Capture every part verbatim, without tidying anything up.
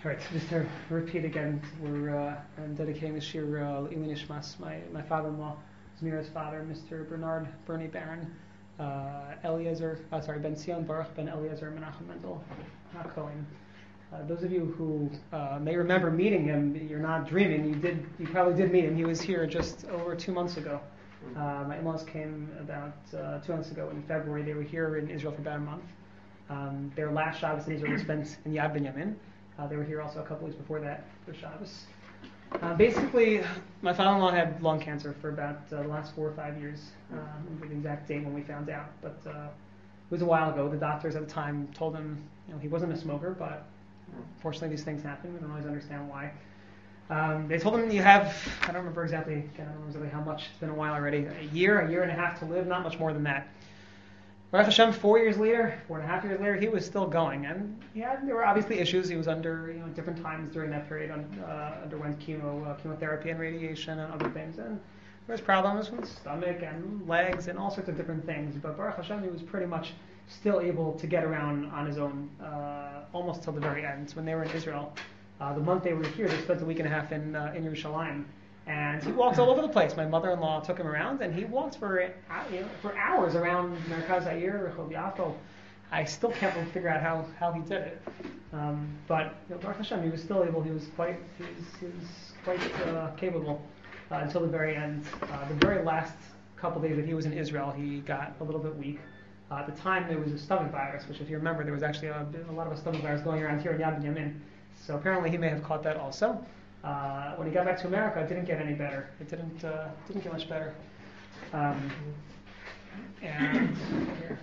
All right, so just to repeat again, we're uh, I'm dedicating this year uh, Ili Nishmas, my, my father-in-law, Zmira's father, Mister Bernard Bernie Barron, uh, Eliezer, uh, sorry, Ben Sion Baruch Ben Eliezer Menachem Mendel HaKohen. Uh, those of you who uh, may remember meeting him, you're not dreaming. You did. You probably did meet him. He was here just over two months ago. Uh, my in-laws came about uh, two months ago in February. They were here in Israel for about a month. Um, their last Shabbos in Israel was spent in Yad Binyamin. Uh, they were here also a couple weeks before that for Shabbos. Uh, basically, my father-in-law had lung cancer for about uh, the last four or five years. Uh, I don't remember the exact date when we found out, but uh, it was a while ago. The doctors at the time told him, you know, he wasn't a smoker, but unfortunately these things happen. We don't always understand why. Um, they told him you have, I don't remember exactly, again, I don't remember exactly how much. It's been a while already. A year, a year and a half to live, not much more than that. Baruch Hashem, four years later, four and a half years later, he was still going, and yeah, there were obviously issues. He was under, you know, different times during that period, uh, underwent chemo, uh, chemotherapy and radiation and other things, and there was problems with stomach and legs and all sorts of different things. But Baruch Hashem, he was pretty much still able to get around on his own, uh, almost till the very end. When they were in Israel, uh, the month they were here, they spent a week and a half in uh, in Yerushalayim. And he walked all over the place. My mother-in-law took him around, and he walked for you know, for hours around Merkaz Yair, Rehov Yaakov. I still can't really figure out how, how he did it. Um, but you know, Baruch Hashem, he was still able. He was quite he was, he was quite uh, capable uh, until the very end. Uh, the very last couple days that he was in Israel, he got a little bit weak. Uh, at the time, there was a stomach virus, which, if you remember, there was actually a, a lot of a stomach virus going around here in Yad Binyamin. So apparently, he may have caught that also. Uh, when he got back to America, it didn't get any better. It didn't uh, didn't get much better. Um, and here,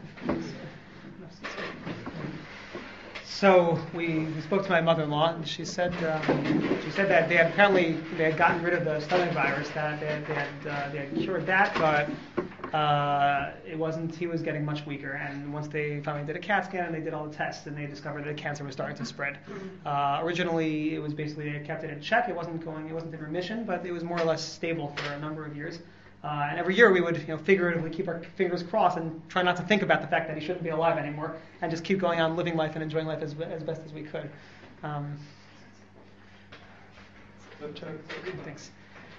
so we, we spoke to my mother-in-law, and she said um, she said that they had apparently they had gotten rid of the stomach virus, that they had they had, uh, they had cured that, but uh, it wasn't. He was getting much weaker, and once they finally did a CAT scan and they did all the tests, and they discovered that the cancer was starting to spread. Uh, originally, it was basically they kept it in check. It wasn't going. It wasn't in remission, but it was more or less stable for a number of years. Uh, and every year we would, you know, figuratively keep our fingers crossed and try not to think about the fact that he shouldn't be alive anymore, and just keep going on living life and enjoying life as as best as we could. Um, thanks.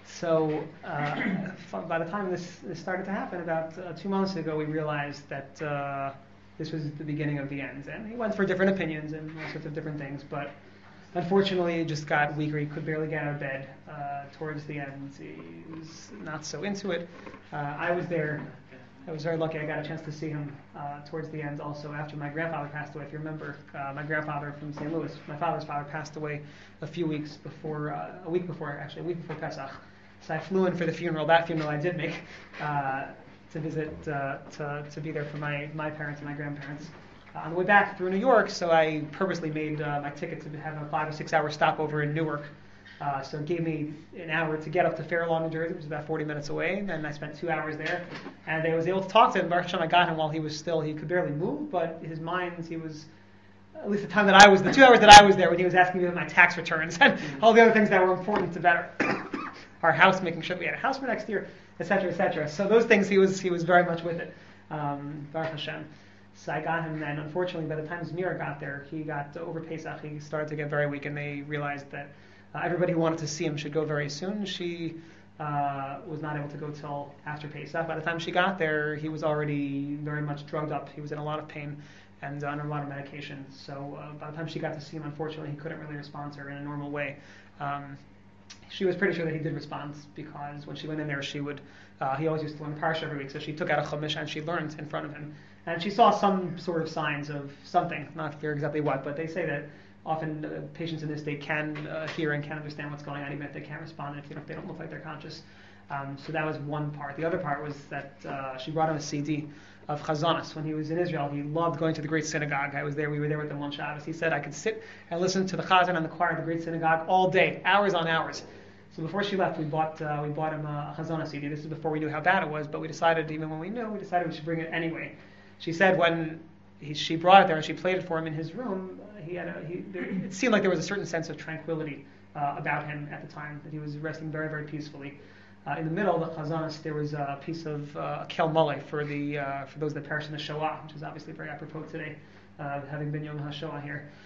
So uh, by the time this, this started to happen, about uh, two months ago, we realized that uh, this was the beginning of the end. And he went for different opinions and all sorts of different things, but unfortunately, he just got weaker. He could barely get out of bed uh, towards the end. He was not so into it. Uh, I was there. I was very lucky. I got a chance to see him uh, towards the end also after my grandfather passed away. If you remember, uh, my grandfather from Saint Louis, my father's father, passed away a few weeks before, uh, a week before, actually, a week before Pesach. So I flew in for the funeral. That funeral I did make uh, to visit, uh, to to be there for my, my parents and my grandparents. Uh, on the way back through New York, so I purposely made uh, my ticket to have a five or six hour stopover in Newark. Uh, so it gave me an hour to get up to Fair Lawn, New Jersey, which is about forty minutes away. And then I spent two hours there. And I was able to talk to him. Baruch Hashem, I got him while he was still, he could barely move, but his mind, he was, at least the time that I was, the two hours that I was there, when he was asking me about my tax returns and all the other things that were important to better our house, making sure that we had a house for next year, et cetera, et cetera. So those things, he was he was very much with it, um, Baruch Hashem. So I got him then. Unfortunately, by the time Zmira got there, he got, uh, over Pesach, he started to get very weak, and they realized that uh, everybody who wanted to see him should go very soon. She uh, was not able to go till after Pesach. By the time she got there, he was already very much drugged up. He was in a lot of pain and under a lot of medication. So uh, by the time she got to see him, unfortunately, he couldn't really respond to her in a normal way. Um, She was pretty sure that he did respond, because when she went in there, she would, uh, he always used to learn Parsha every week, so she took out a Chumash and she learned in front of him. And she saw some sort of signs of something, not clear exactly what, but they say that often uh, patients in this state can uh, hear and can understand what's going on, even if they can't respond, if, you know, if they don't look like they're conscious. Um, so that was one part. The other part was that uh, she brought him a C D of Chazanas. When he was in Israel, he loved going to the Great Synagogue. I was there, we were there with him one Shabbos. He said I could sit and listen to the Chazan and the choir of the Great Synagogue all day, hours on hours. So before she left, we bought uh, we bought him a Chazana C D. This is before we knew how bad it was, but we decided, even when we knew, we decided we should bring it anyway. She said when he, she brought it there and she played it for him in his room, he had a, he, there, it seemed like there was a certain sense of tranquility uh, about him at the time, that he was resting very, very peacefully. Uh, in the middle of the Chazanas, there was a piece of uh, Kel Mole for the uh, for those that perished in the Shoah, which is obviously very apropos today, uh, having been Yom HaShoah here.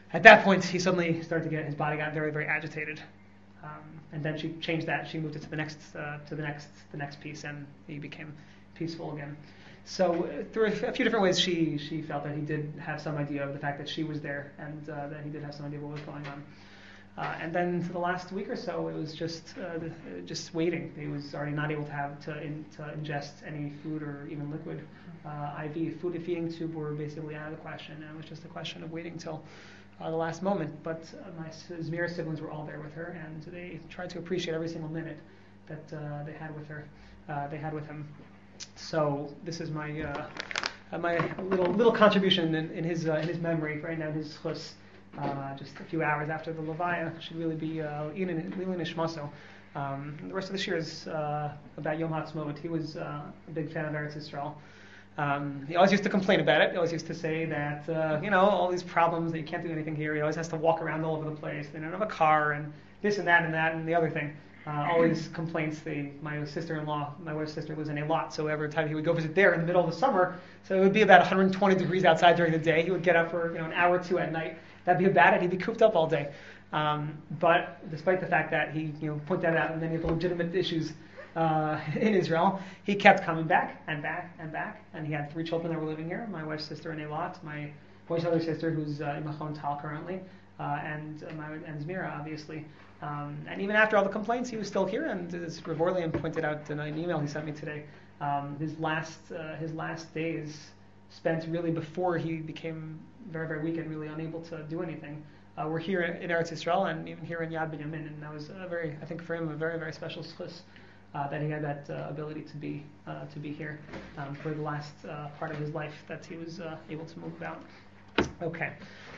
at that point, he suddenly started to get his body got very, very agitated, um, and then she changed that. She moved it to the next, uh, to the next, the next piece, and he became peaceful again. So uh, through a few different ways, she she felt that he did have some idea of the fact that she was there, and uh, that he did have some idea of what was going on. Uh, and then for the last week or so, it was just uh, just waiting. He was already not able to have to, in, to ingest any food or even liquid. Uh, I V food and feeding tube were basically out of the question, and it was just a question of waiting till uh, the last moment. But uh, my Zmira siblings were all there with her, and they tried to appreciate every single minute that uh, they had with her. Uh, they had with him. So this is my uh, my little little contribution in, in his uh, in his memory right now. His chus. Uh, just a few hours after the Levaya should really be Lilin Ishmaso. Um, the rest of this year is uh, about Yom HaTzmaut. He was uh, a big fan of Eretz Yisrael. Um, he always used to complain about it. He always used to say that, uh, you know, all these problems, that you can't do anything here. He always has to walk around all over the place. They don't have a car, and this and that and that and the other thing. Uh, always complaints. They, my sister-in-law, my wife's sister, lives in Eilat, so every time he would go visit there in the middle of the summer, so it would be about one hundred twenty degrees outside during the day. He would get up for you know an hour or two at night. That'd be about it. He'd be cooped up all day. Um, but despite the fact that he, you know, pointed out many of the legitimate issues uh, in Israel, he kept coming back and back and back. And he had three children that were living here: my wife's sister in Eilat, my wife's other sister who's uh, in Machon Tal currently, uh, and uh, my and Zmira, obviously. Um, and even after all the complaints, he was still here. And as Rav Orlian pointed out in an email he sent me today, um, his last uh, his last days spent really before he became very, very weak and really unable to do anything. Uh, we're here in Eretz Yisrael and even here in Yad Binyamin, and that was a very, I think for him, a very, very special schus uh, that he had that uh, ability to be uh, to be here um, for the last uh, part of his life that he was uh, able to move about. Okay.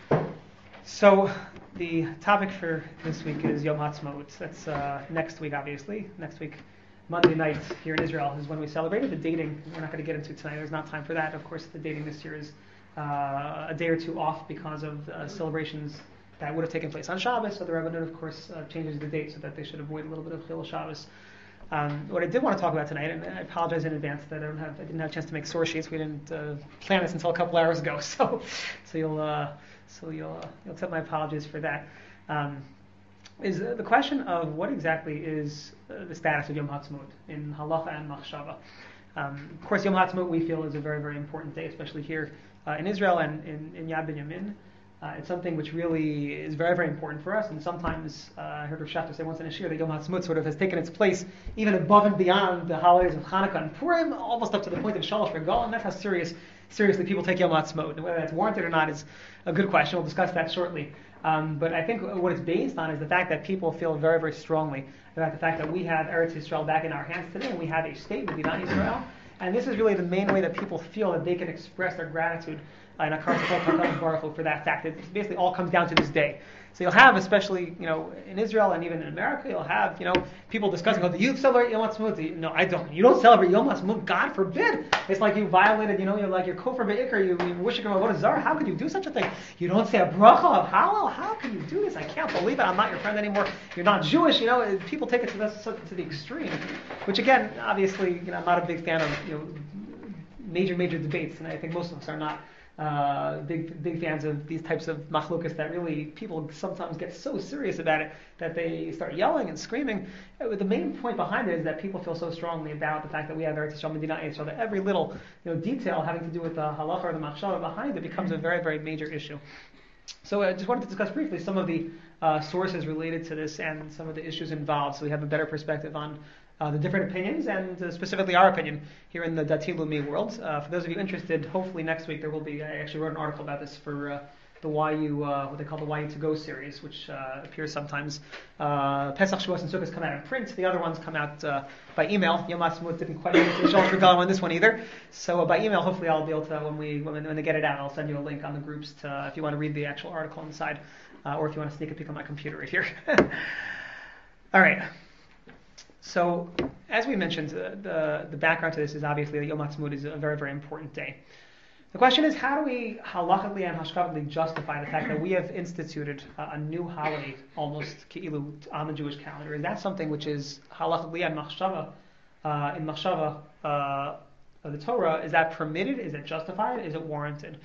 So the topic for this week is Yom HaTzmaut. That's uh, next week, obviously. Next week, Monday night here in Israel is when we celebrated the dating. We're not going to get into it tonight. There's not time for that. Of course, the dating this year is uh, a day or two off because of uh, celebrations that would have taken place on Shabbos. So the Rebbeinu, of course, uh, changes the date so that they should avoid a little bit of Chilul Shabbos. Um, what I did want to talk about tonight, and I apologize in advance that I don't have, I didn't have a chance to make source sheets. We didn't uh, plan this until a couple hours ago, so so you'll uh, so you'll uh, you'll accept my apologies for that. Um, is uh, the question of what exactly is uh, the status of Yom HaTzmaut in Halacha and Machshava. Um, of course, Yom HaTzmaut we feel is a very, very important day, especially here uh, in Israel and in, in Yad Binyamin. Uh, it's something which really is very, very important for us, and sometimes uh, I heard Rav Schachter say once in a shir that Yom HaTzmaut sort of has taken its place even above and beyond the holidays of Hanukkah and Purim, almost up to the point of Shalosh Regal, and that's how serious, seriously people take Yom HaTzmaut. And whether that's warranted or not is a good question. We'll discuss that shortly. Um, but I think what it's based on is the fact that people feel very, very strongly about the fact that we have Eretz Yisrael back in our hands today, and we have a state, Medinat Yisrael, and this is really the main way that people feel that they can express their gratitude uh, in Akar Tzachok Baruch Hu for that fact. It basically all comes down to this day. So you'll have, especially you know in Israel and even in America, you'll have you know people discussing, oh, do you celebrate Yom HaTzmaut? No, I don't. You don't celebrate Yom HaTzmaut. God forbid. It's like you violated, you know, you're like you're kofar be'ikr. You, you're worshiping Avodah Zarah. How could you do such a thing? You don't say a bracha of Hallel. How can you do this? I can't believe it. I'm not your friend anymore. You're not Jewish. You know, people take it to this to the extreme, which again, obviously, you know, I'm not a big fan of you know major major debates, and I think most of us are not. Uh, big big fans of these types of machlokas that really people sometimes get so serious about it that they start yelling and screaming. Uh, the main point behind it is that people feel so strongly about the fact that we have Eretz Yisrael, Medinat Yisrael, that every little you know detail having to do with the halacha or the machshava behind it becomes a very very major issue. So I just wanted to discuss briefly some of the uh, sources related to this and some of the issues involved, so we have a better perspective on Uh, the different opinions, and uh, specifically our opinion here in the Dati Leumi world. Uh, for those of you interested, hopefully next week there will be, I actually wrote an article about this for uh, the Y U, uh, what they call the Y U To Go series, which uh, appears sometimes. Uh, Pesach, Shavuos, and Sukkot come out in print. The other ones come out uh, by email. Yom HaTzmaut didn't quite make it to the Shalosh Regalim on this one either. So uh, by email, hopefully I'll be able to, when we when, when they get it out, I'll send you a link on the groups to, if you want to read the actual article inside, uh, or if you want to sneak a peek on my computer right here. All right. So, as we mentioned, uh, the the background to this is obviously that Yom HaTzmaut is a very, very important day. The question is, how do we halachically and hashkafically justify the fact that we have instituted uh, a new holiday, almost ki'ilu, on the Jewish calendar? Is that something which is halachically and machshava, uh, in machshava uh, of the Torah, is that permitted? Is it justified? Is it warranted?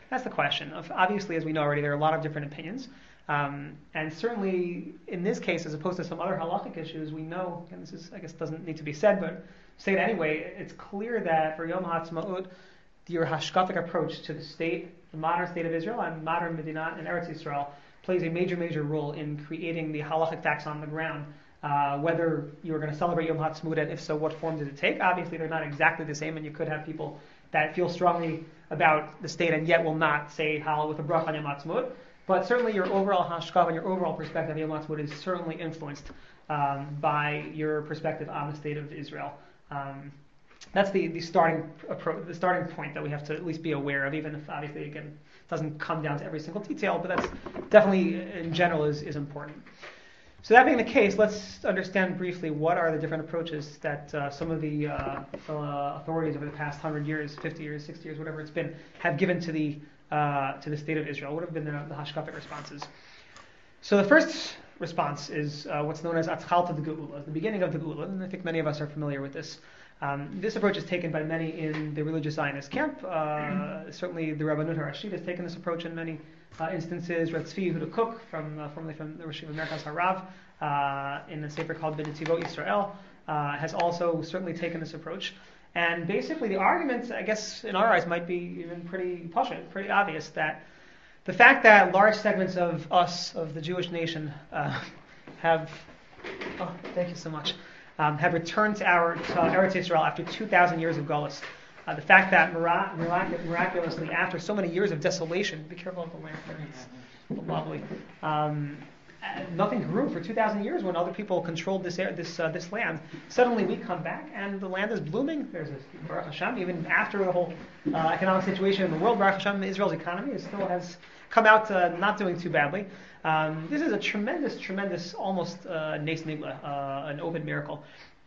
That's the question. Of, obviously, as we know already, there are a lot of different opinions. Um, and certainly, in this case, as opposed to some other halachic issues, we know, and this is, I guess, doesn't need to be said, but say it anyway, it's clear that for Yom HaAtzmaut, your hashkafic approach to the state, the modern state of Israel, and modern Medina and Eretz Yisrael, plays a major, major role in creating the halachic facts on the ground. Uh, whether you're going to celebrate Yom HaAtzmaut, and if so, what form does it take? Obviously, they're not exactly the same, and you could have people that feel strongly about the state and yet will not say Hallel with a bracha on Yom HaAtzmaut. But certainly your overall hashkafa and your overall perspective of Yom HaAtzmaut is certainly influenced um, by your perspective on the state of Israel. Um, that's the, the starting approach, the starting point that we have to at least be aware of, even if obviously, again, it doesn't come down to every single detail, but that's definitely, in general, is, is important. So that being the case, let's understand briefly what are the different approaches that uh, some of the uh, uh, authorities over the past one hundred years, fifty years, sixty years, whatever it's been, have given to the uh, to the state of Israel. What have been the, the hashkafic responses? So the first response is uh, what's known as Atchalta de Geula, the beginning of the Geula, and I think many of us are familiar with this. Um, this approach is taken by many in the religious Zionist camp. Uh, certainly the Rabbanut HaRashit has taken this approach in many uh, instances. Rav Tzvi Yehuda Kook, from, uh, formerly from the Rosh Yeshiva Merkaz Harav, uh, in a sefer called B'Netivot Yisrael, uh, has also certainly taken this approach. And basically the argument, I guess, in our eyes might be even pretty pashut, pretty obvious, that the fact that large segments of us, of the Jewish nation, uh, have, oh, thank you so much, um, have returned to our to Eretz Yisrael after two thousand years of Golus. Uh, the fact that mirac- mirac- miraculously, after so many years of desolation, be careful of the lamp, it's lovely, um, uh, nothing grew for two thousand years when other people controlled this air, this uh, this land. Suddenly we come back and the land is blooming. There's a Baruch Hashem, even after the whole uh, economic situation in the world, Baruch Hashem, Israel's economy is still has come out uh, not doing too badly. Um, this is a tremendous, tremendous, almost uh, nes nigla, uh, an open miracle.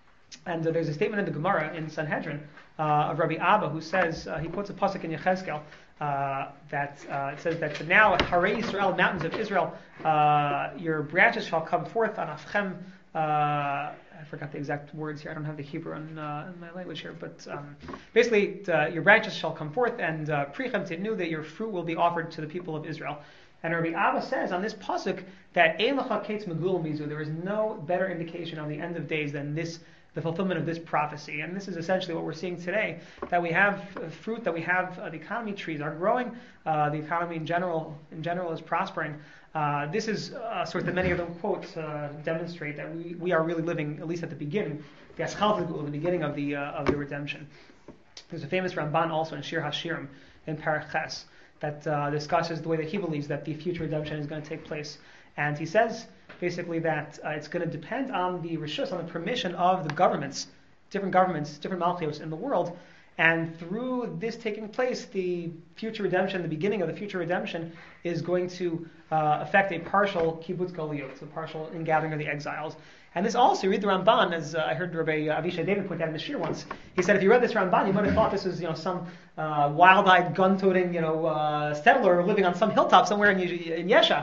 And uh, there's a statement in the Gemara in Sanhedrin uh, of Rabbi Abba who says, uh, he quotes a pasuk in Yechezkel uh, that uh, it says that now at Harei Yisrael, mountains of Israel, uh, your branches shall come forth on Afchem. Uh, I forgot the exact words here. I don't have the Hebrew in, uh, in my language here, but um, basically, uh, your branches shall come forth, and Prichem Tidnu, that your fruit will be offered to the people of Israel. And Rabbi Abba says on this pasuk that Ein Lecha Ketz Megul Mizu, there is no better indication on the end of days than this, the fulfillment of this prophecy. And this is essentially what we're seeing today, that we have uh, fruit, that we have uh, the economy, trees are growing, uh, the economy in general in general is prospering. Uh, this is a source that many of the quotes uh, demonstrate that we, we are really living, at least at the beginning, the Aschalta Geula, the beginning of the uh, of the redemption. There's a famous Ramban also in Shir HaShirim in Parach Ches that uh, discusses the way that he believes that the future redemption is going to take place. And he says basically that uh, it's going to depend on the rishus, on the permission of the governments, different governments, different malchios in the world. And through this taking place, the future redemption, the beginning of the future redemption, is going to uh, affect a partial kibbutz galuyot, a partial ingathering of the exiles. And this also, you read the Ramban, as uh, I heard Rabbi Avishai David point out in the Shir once. He said, if you read this Ramban, you might have thought this was, you know, some uh, wild-eyed, gun-toting, you know, uh, settler living on some hilltop somewhere in, in Yesha.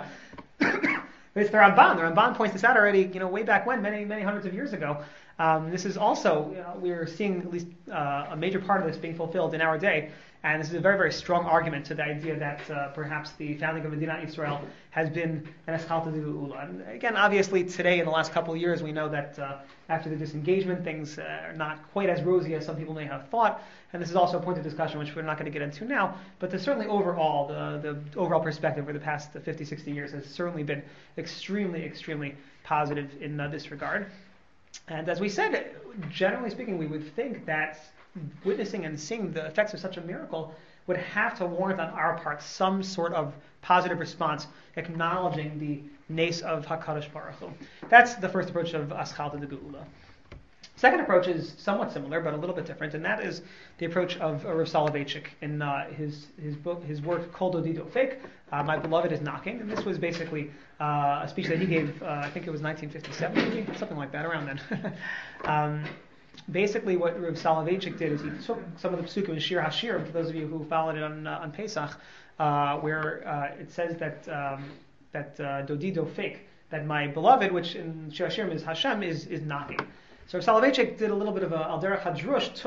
But it's the Ramban. The Ramban points this out already, you know, way back when, many, many hundreds of years ago. Um, this is also, you know, we're seeing at least uh, a major part of this being fulfilled in our day. And this is a very, very strong argument to the idea that uh, perhaps the founding of Medina Yisrael has been an Eschalta de Geula. And again, obviously today in the last couple of years, we know that uh, after the disengagement, things uh, are not quite as rosy as some people may have thought. And this is also a point of discussion which we're not going to get into now. But there's certainly overall, the, the overall perspective over the past fifty, sixty years has certainly been extremely, extremely positive in uh, this regard. And as we said, generally speaking, we would think that witnessing and seeing the effects of such a miracle would have to warrant on our part some sort of positive response, acknowledging the nes of HaKadosh Baruch Hu. That's the first approach of Aschalta de Geula. Second approach is somewhat similar, but a little bit different, and that is the approach of uh, Rav Soloveitchik in uh, his his book, his work Kol Dodi Dofek, uh, My Beloved is Knocking, and this was basically uh, a speech that he gave. Uh, I think it was nineteen fifty-seven, maybe something like that, around then. um, Basically, what Rav Soloveitchik did is he took some of the psukim in Shir HaShirim, for those of you who followed it on uh, on Pesach, uh, where uh, it says that um, that uh, Dodi Dofek, that my beloved, which in Shir HaShirim is Hashem, is is knocking. So Rav Soloveitchik did a little bit of a al derech hadrush, took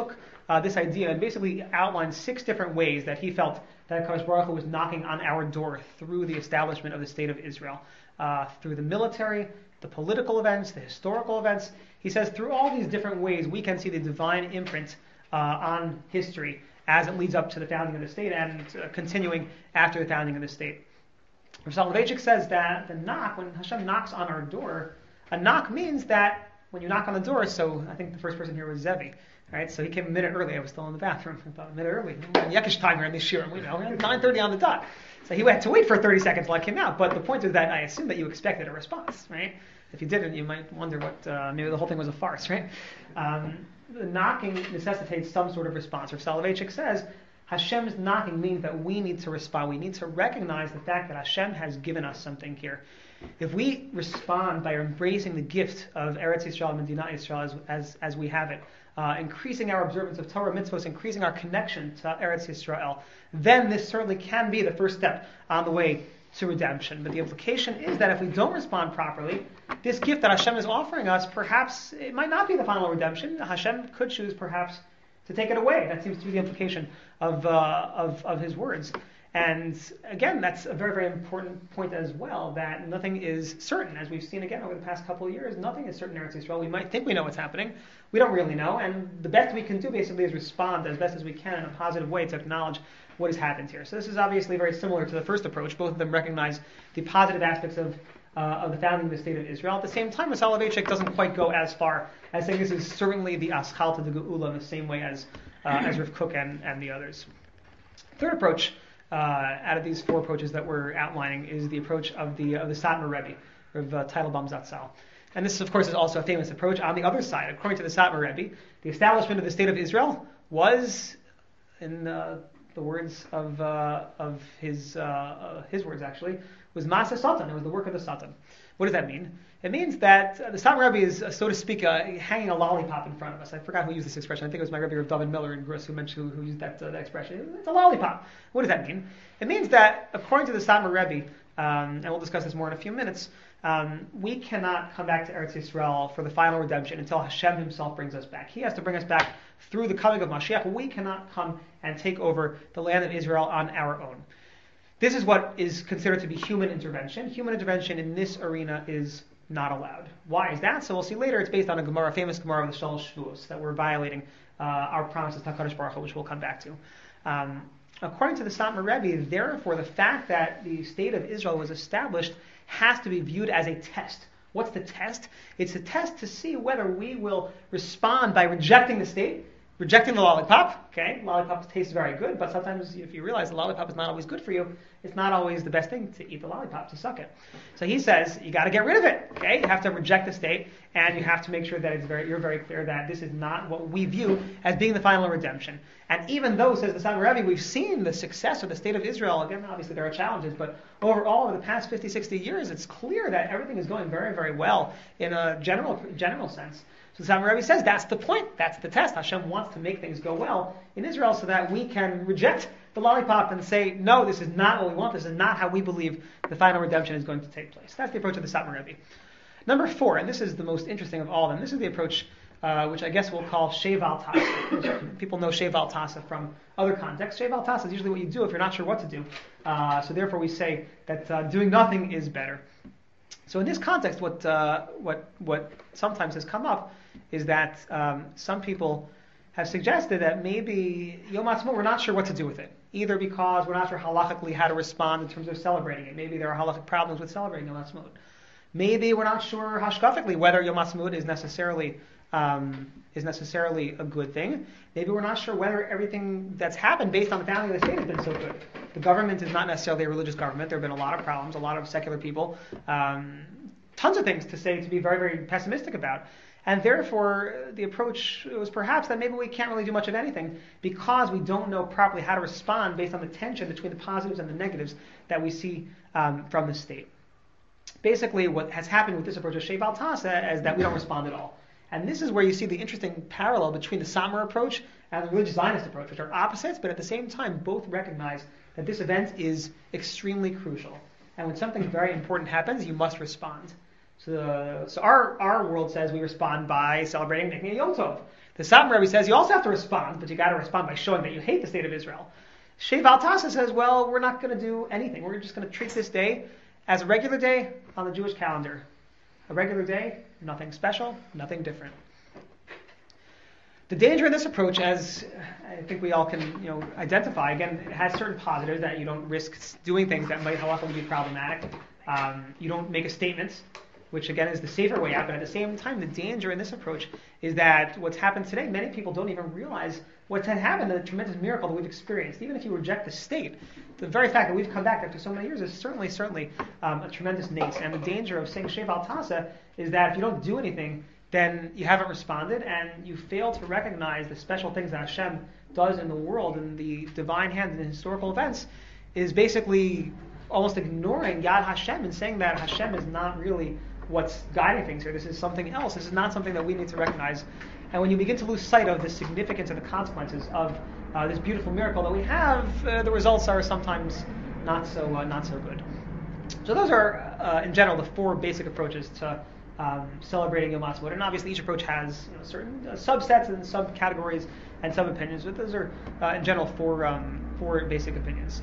uh, this idea and basically outlined six different ways that he felt that HaKadosh Baruch Hu was knocking on our door through the establishment of the state of Israel, uh, through the military, the political events, the historical events. He says through all these different ways we can see the divine imprint uh, on history as it leads up to the founding of the state and uh, continuing after the founding of the state. Rav Soloveitchik says that the knock, when Hashem knocks on our door, a knock means that when you knock on the door, so I think the first person here was Zevi, right? So he came a minute early. I was still in the bathroom. I thought a minute early. Yekish time here in this year, we know, nine thirty on the dot. So he had to wait for thirty seconds till I came out. But the point is that I assume that you expected a response, right? If you didn't, you might wonder what, uh, maybe the whole thing was a farce, right? Um, the knocking necessitates some sort of response. Rav Soloveitchik says, Hashem's knocking means that we need to respond. We need to recognize the fact that Hashem has given us something here. If we respond by embracing the gift of Eretz Yisrael and Medina Yisrael as, as, as we have it, uh, increasing our observance of Torah mitzvos, increasing our connection to Eretz Yisrael, then this certainly can be the first step on the way to redemption. But the implication is that if we don't respond properly, this gift that Hashem is offering us, perhaps it might not be the final redemption. Hashem could choose perhaps to take it away. That seems to be the implication of, uh, of, of his words. And again, that's a very, very important point as well, that nothing is certain. As we've seen again over the past couple of years, nothing is certain in Eretz Yisrael. We might think we know what's happening. We don't really know. And the best we can do basically is respond as best as we can in a positive way to acknowledge what has happened here. So this is obviously very similar to the first approach. Both of them recognize the positive aspects of uh, of the founding of the state of Israel. At the same time, Soloveitchik doesn't quite go as far as saying this is certainly the Aschalta de Geula in the same way as uh, as Rav Kook and, and the others. Third approach Uh, out of these four approaches that we're outlining is the approach of the of the Satmar Rebbe, of uh, Teitelbaum Zatzal. And this, of course, is also a famous approach on the other side. According to the Satmar Rebbe, the establishment of the state of Israel was, in uh, the words of uh, of his uh, uh, his words actually, was Masa Satan. It was the work of the Satan. What does that mean? It means that uh, the Satmar Rebbe is, uh, so to speak, uh, hanging a lollipop in front of us. I forgot who used this expression. I think it was my Rebbe, David Miller in Grus, who mentioned who used that, uh, that expression. It's a lollipop. What does that mean? It means that, according to the Satmar Rebbe, um, and we'll discuss this more in a few minutes, um, we cannot come back to Eretz Yisrael for the final redemption until Hashem himself brings us back. He has to bring us back through the coming of Mashiach. We cannot come and take over the land of Israel on our own. This is what is considered to be human intervention. Human intervention in this arena is not allowed. Why is that? So we'll see later. It's based on a Gemara, famous Gemara of the Shalosh Shvuos, that we're violating uh, our promises to HaKadosh Baruch Hu, which we'll come back to. Um, according to the Satmar Rebbe, therefore, the fact that the state of Israel was established has to be viewed as a test. What's the test? It's a test to see whether we will respond by rejecting the state, rejecting the lollipop. Okay, lollipop tastes very good, but sometimes if you realize the lollipop is not always good for you, it's not always the best thing to eat the lollipop, to suck it. So he says you got to get rid of it. Okay, you have to reject the state, and you have to make sure that it's very, you're very clear that this is not what we view as being the final redemption. And even though, says the Satmar Rebbe, we've seen the success of the state of Israel. Again, obviously there are challenges, but overall, over the past fifty, sixty years, it's clear that everything is going very, very well in a general, general sense. So the Satmar Rebbe says that's the point, that's the test. Hashem wants to make things go well in Israel so that we can reject the lollipop and say, no, this is not what we want, this is not how we believe the final redemption is going to take place. That's the approach of the Satmar Rebbe. Number four, and this is the most interesting of all of them, this is the approach uh, which I guess we'll call Shev al Tasa. People know Shev al Tasa from other contexts. Shev al Tasa is usually what you do if you're not sure what to do. Uh, so therefore we say that uh, doing nothing is better. So in this context, what uh, what what sometimes has come up is that um, some people have suggested that maybe Yom Ha'atzmaut, we're not sure what to do with it. Either because we're not sure halachically how to respond in terms of celebrating it. Maybe there are halachic problems with celebrating Yom Ha'atzmaut. Maybe we're not sure hashkafically whether Yom Ha'atzmaut is necessarily um, is necessarily a good thing. Maybe we're not sure whether everything that's happened based on the founding of the state has been so good. The government is not necessarily a religious government. There have been a lot of problems, a lot of secular people, um, tons of things to say, to be very, very pessimistic about. And therefore, the approach was perhaps that maybe we can't really do much of anything because we don't know properly how to respond based on the tension between the positives and the negatives that we see um, from the state. Basically, what has happened with this approach of Shev al Tasa is that we don't respond at all. And this is where you see the interesting parallel between the Satmar approach and the religious Zionist approach, which are opposites, but at the same time both recognize that this event is extremely crucial. And when something very important happens, you must respond. So, uh, so our, our world says we respond by celebrating making a Yom Tov. The Satmar Rebbe says you also have to respond, but you got to respond by showing that you hate the state of Israel. Shev Al Tasa says, well, we're not going to do anything. We're just going to treat this day as a regular day on the Jewish calendar. A regular day, nothing special, nothing different. The danger in this approach, as I think we all can, you know, identify, again, it has certain positives that you don't risk doing things that might halakhically be problematic. Um, you don't make a statement, which again is the safer way out. But at the same time, the danger in this approach is that what's happened today, many people don't even realize what had happened, the tremendous miracle that we've experienced. Even if you reject the state, the very fact that we've come back after so many years is certainly, certainly um, a tremendous nace. And the danger of saying Shev Al Tasa is that if you don't do anything, then you haven't responded and you fail to recognize the special things that Hashem does in the world and the divine hand in historical events is basically almost ignoring Yad Hashem and saying that Hashem is not really what's guiding things here. This is something else. This is not something that we need to recognize. And when you begin to lose sight of the significance and the consequences of uh, this beautiful miracle that we have, uh, the results are sometimes not so uh, not so good. So those are, uh, in general, the four basic approaches to um, celebrating Yom Ha'atzmaut. And obviously, each approach has you know, certain uh, subsets and subcategories and sub-opinions. But those are, uh, in general, four um, four basic opinions.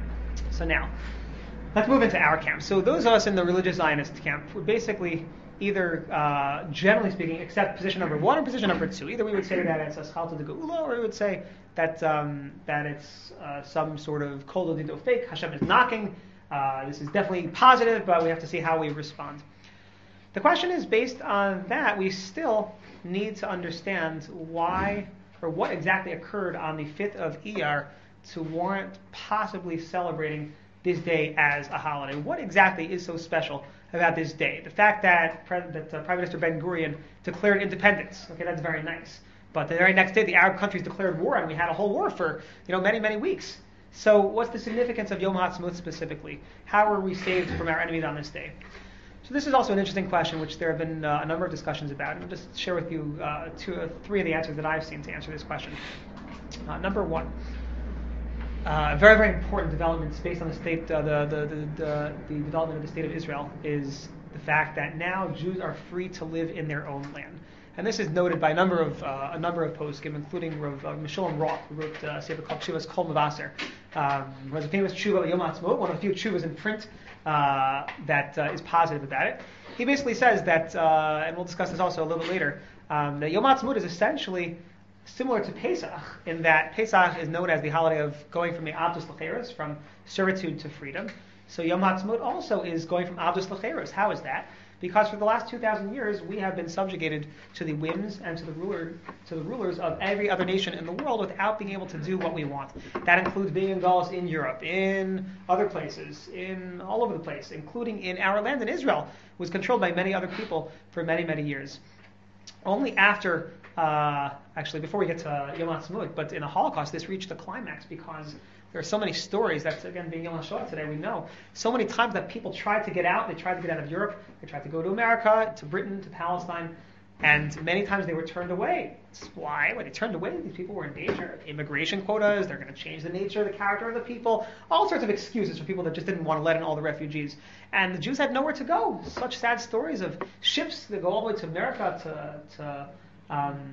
So now, let's move into our camp. So those of us in the religious Zionist camp would basically either, uh, generally speaking, accept position number one or position number two. Either we would say that it's a Schalta de Geula, or we would say that um, that it's uh, some sort of Kol Dido fake. Hashem is knocking. Uh, this is definitely positive, but we have to see how we respond. The question is, based on that, we still need to understand why or what exactly occurred on the fifth of Iyar to warrant possibly celebrating this day as a holiday. What exactly is so special about this day? The fact that, Pre- that uh, Prime Minister Ben Gurion declared independence, okay, that's very nice. But the very next day, the Arab countries declared war, and we had a whole war for you know many, many weeks. So what's the significance of Yom Ha'atzmaut specifically? How are we saved from our enemies on this day? So this is also an interesting question, which there have been uh, a number of discussions about. And I'll just share with you uh, two, uh, three of the answers that I've seen to answer this question. Uh, number one. Uh, very, very important developments based on the state, uh, the, the, the, the, the development of the state of Israel is the fact that now Jews are free to live in their own land. And this is noted by a number of uh, a number of poskim, including Rav uh, Meshulam Roth, who wrote uh, a sefer called Tshuvas Kol Mavaser. Um, who has a famous tshuva of Yom Ha'atzmaut, one of the few tshuvas in print uh, that uh, is positive about it. He basically says that, uh, and we'll discuss this also a little bit later, um, that Yom Ha'atzmaut is essentially similar to Pesach, in that Pesach is known as the holiday of going from the Abdus L'Cheres, from servitude to freedom. So Yom Ha'atzmaut also is going from Abdus L'Cheres. How is that? Because for the last two thousand years, we have been subjugated to the whims and to the ruler, to the rulers of every other nation in the world without being able to do what we want. That includes being in Galus in Europe, in other places, in all over the place, including in our land in Israel, was controlled by many other people for many, many years. Only after, uh, actually, before we get to Yom Ha'atzmaut, but in the Holocaust, this reached the climax because there are so many stories that, again, being Yom HaShoah today, we know so many times that people tried to get out. They tried to get out of Europe. They tried to go to America, to Britain, to Palestine, and many times they were turned away. Why? When they turned away, these people were in danger of immigration quotas. They're going to change the nature, the character of the people. All sorts of excuses for people that just didn't want to let in all the refugees. And the Jews had nowhere to go. Such sad stories of ships that go all the way to America to to um,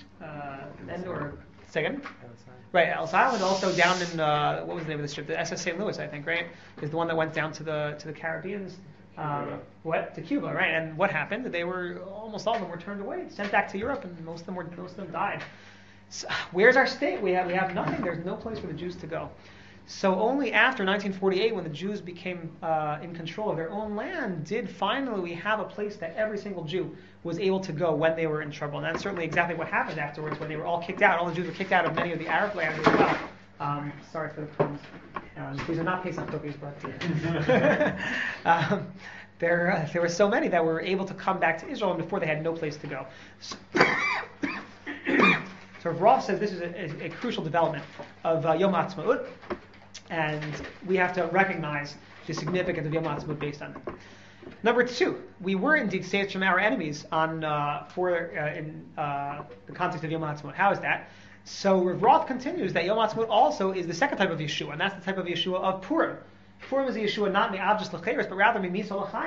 uh, and or second. Right, Ellis Island, also down in uh, what was the name of the ship? The S S Saint Louis, I think, right, is the one that went down to the to the Caribbeans. Um, what to Cuba, right? And what happened? They were almost all of them were turned away, sent back to Europe, and most of them were most of them died. So, where's our state? We have we have nothing. There's no place for the Jews to go. So only after nineteen forty-eight, when the Jews became uh, in control of their own land, did finally we have a place that every single Jew was able to go when they were in trouble. And that's certainly exactly what happened afterwards when they were all kicked out. All the Jews were kicked out of many of the Arab lands as well. Um, sorry for the puns. Um, these are not Pesach cookies, but uh, um, there uh, there were so many that were able to come back to Israel, and before they had no place to go. So, so Roth says this is a, a, a crucial development of uh, Yom Ha'atzmaut, and we have to recognize the significance of Yom Ha'atzmaut based on it. Number two, we were indeed saved from our enemies on uh, for uh, in uh, the context of Yom Ha'atzmaut. How is that? So Rav Roth continues that Yom Ha'atzmaut also is the second type of Yeshua, and that's the type of Yeshua of Purim. Purim is a Yeshua not in the Abdus L'Cheres, but rather Mimisa L'Chaim.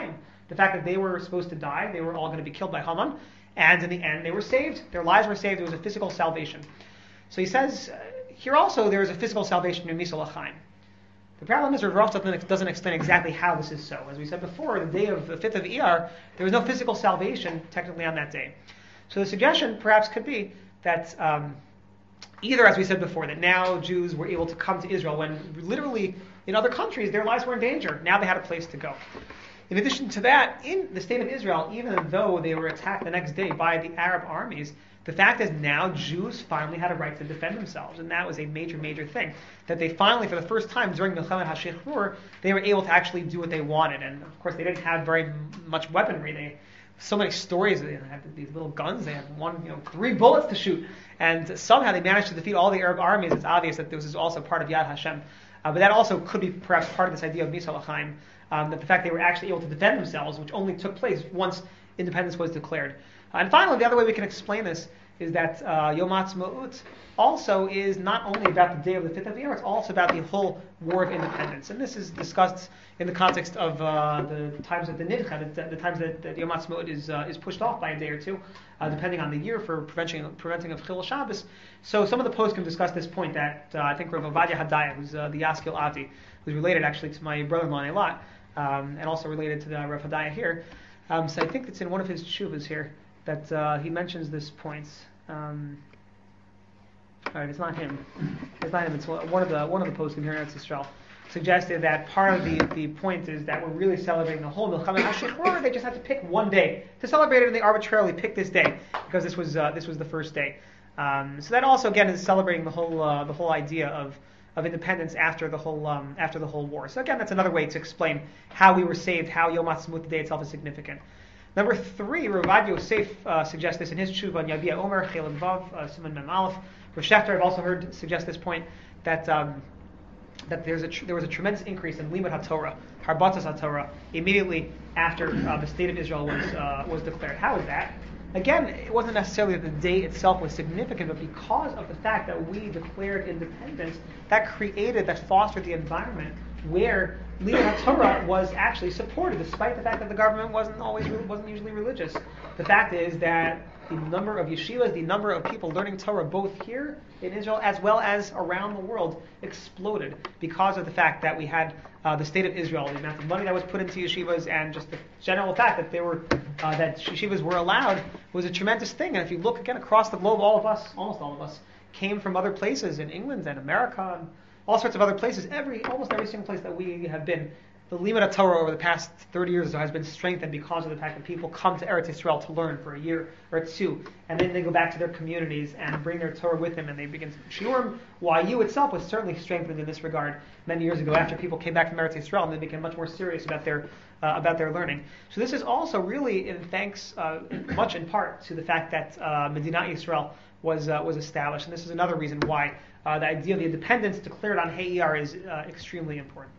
the fact that they were supposed to die, they were all going to be killed by Haman, and in the end they were saved, their lives were saved, it was a physical salvation. So he says, uh, here also there is a physical salvation in Misa L'chaim. The problem is Rav Rothschild doesn't explain exactly how this is so. As we said before, the day of the fifth of Iyar, there was no physical salvation technically on that day. So the suggestion perhaps could be that um, either, as we said before, that now Jews were able to come to Israel when literally in other countries their lives were in danger. Now they had a place to go. In addition to that, in the state of Israel, even though they were attacked the next day by the Arab armies, the fact is now Jews finally had a right to defend themselves, and that was a major, major thing. That they finally, for the first time during Milchemet HaShichrur, they were able to actually do what they wanted. And of course, they didn't have very much weaponry. They so many stories. They had these little guns. They had one, you know, three bullets to shoot, and somehow they managed to defeat all the Arab armies. It's obvious that this is also part of Yad Hashem, uh, but that also could be perhaps part of this idea of Misa L'chaim, um, that the fact they were actually able to defend themselves, which only took place once independence was declared. And finally, the other way we can explain this is that uh, Yom Ha'atzmaut also is not only about the day of the fifth of Iyar, it's also about the whole War of Independence. And this is discussed in the context of uh, the times that the Nidcha, the, the times that, that Yom Ha'atzmaut is uh, is pushed off by a day or two, uh, depending on the year for preventing preventing of Chilul Shabbos. So some of the posts can discuss this point that uh, I think Rav Ovadia Hadaya, who's uh, the Yaskil Ati, who's related actually to my brother-in-law a lot, um, and also related to the Rav Hadaya here. Um, so I think it's in one of his tshuvas here that uh, he mentions this point. Um, all right, it's not him. It's not him. It's one of the one of the poskim here in Eretz Yisrael suggested that part of the, the point is that we're really celebrating the whole Milchemet HaShichrur. They just had to pick one day to celebrate it, and they arbitrarily picked this day because this was uh, this was the first day. Um, so that also again is celebrating the whole uh, the whole idea of of independence after the whole um, after the whole war. So again, that's another way to explain how we were saved, how Yom Ha'atzmaut, the day itself, is significant. Number three, Ravad Yosef uh, suggests this in his tshuva on Yavia Omer, Chelim Vav, uh, Siman Mem Aleph. Rav Shechter, I've also heard suggest this point, that um, that there's a tr- there was a tremendous increase in Limud HaTorah, Harbatas HaTorah, immediately after uh, the state of Israel was uh, was declared. How is that? Again, it wasn't necessarily that the day itself was significant, but because of the fact that we declared independence, that created, that fostered the environment where Limud HaTorah was actually supported, despite the fact that the government wasn't always wasn't usually religious. The fact is that the number of yeshivas, the number of people learning Torah, both here in Israel as well as around the world, exploded because of the fact that we had uh, the state of Israel, the amount of money that was put into yeshivas, and just the general fact that they were uh, that yeshivas were allowed was a tremendous thing. And if you look again across the globe, all of us, almost all of us, came from other places in England and America and all sorts of other places. Every almost every single place that we have been, the Limud Torah over the past thirty years or so has been strengthened because of the fact that people come to Eretz Yisrael to learn for a year or two, and then they go back to their communities and bring their Torah with them, and they begin shiurim. Y U itself was certainly strengthened in this regard many years ago after people came back from Eretz Yisrael and they became much more serious about their uh, about their learning. So this is also really in thanks, uh, much in part, to the fact that uh, Medinat Yisrael was uh, was established, and this is another reason why uh, the idea of the independence declared on Hey Iyar is uh, extremely important.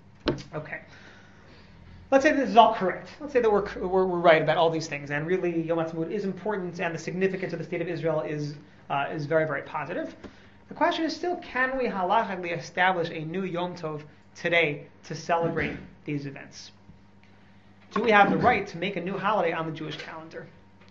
Okay. Let's say this is all correct. Let's say that we're, we're we're right about all these things, and really Yom Ha'atzmaut is important, and the significance of the state of Israel is uh, is very, very positive. The question is still, can we halachically establish a new Yom Tov today to celebrate these events? Do we have the right to make a new holiday on the Jewish calendar?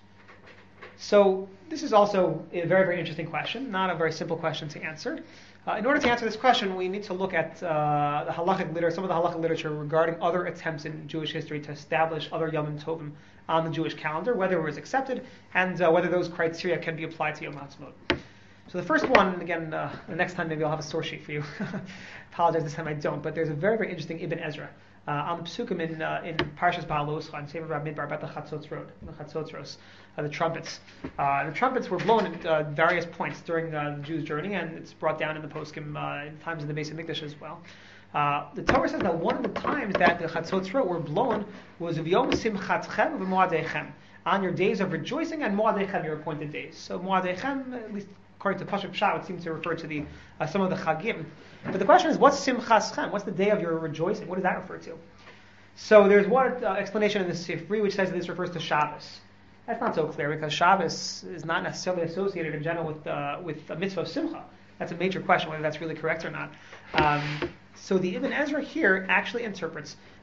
So this is also a very, very interesting question, not a very simple question to answer. Uh, in order to answer this question, we need to look at uh, the halachic literature, some of the halachic literature regarding other attempts in Jewish history to establish other Yom Tovim on the Jewish calendar, whether it was accepted, and uh, whether those criteria can be applied to Yom Ha'atzmaut. So the first one, again, uh, the next time maybe I'll have a source sheet for you. Apologize, this time I don't, but there's a very, very interesting Ibn Ezra uh, on the Psukim in, uh, in Parshas Ba'aloscha, in Sefer Rab Midbar, about the Chatzotz Road, the Chatzotzros, uh, the trumpets. Uh, the trumpets were blown at uh, various points during uh, the Jews' journey, and it's brought down in the Poskim uh, in times of the Beis Hamikdash as well. Uh, the Torah says that one of the times that the Chatzotzrot were blown was V'yom Simchatchem V'Moadeichem, on your days of rejoicing and Moadeichem, your appointed days. So Moadeichem, at least according to Pasuk Pshat, it seems to refer to the uh, some of the Chagim. But the question is, what's Simchaschem? What's the day of your rejoicing? What does that refer to? So there's one uh, explanation in the Sifri which says that this refers to Shabbos. That's not so clear because Shabbos is not necessarily associated in general with uh, with a mitzvah of Simcha. That's a major question whether that's really correct or not. Um, so the Ibn Ezra here actually interprets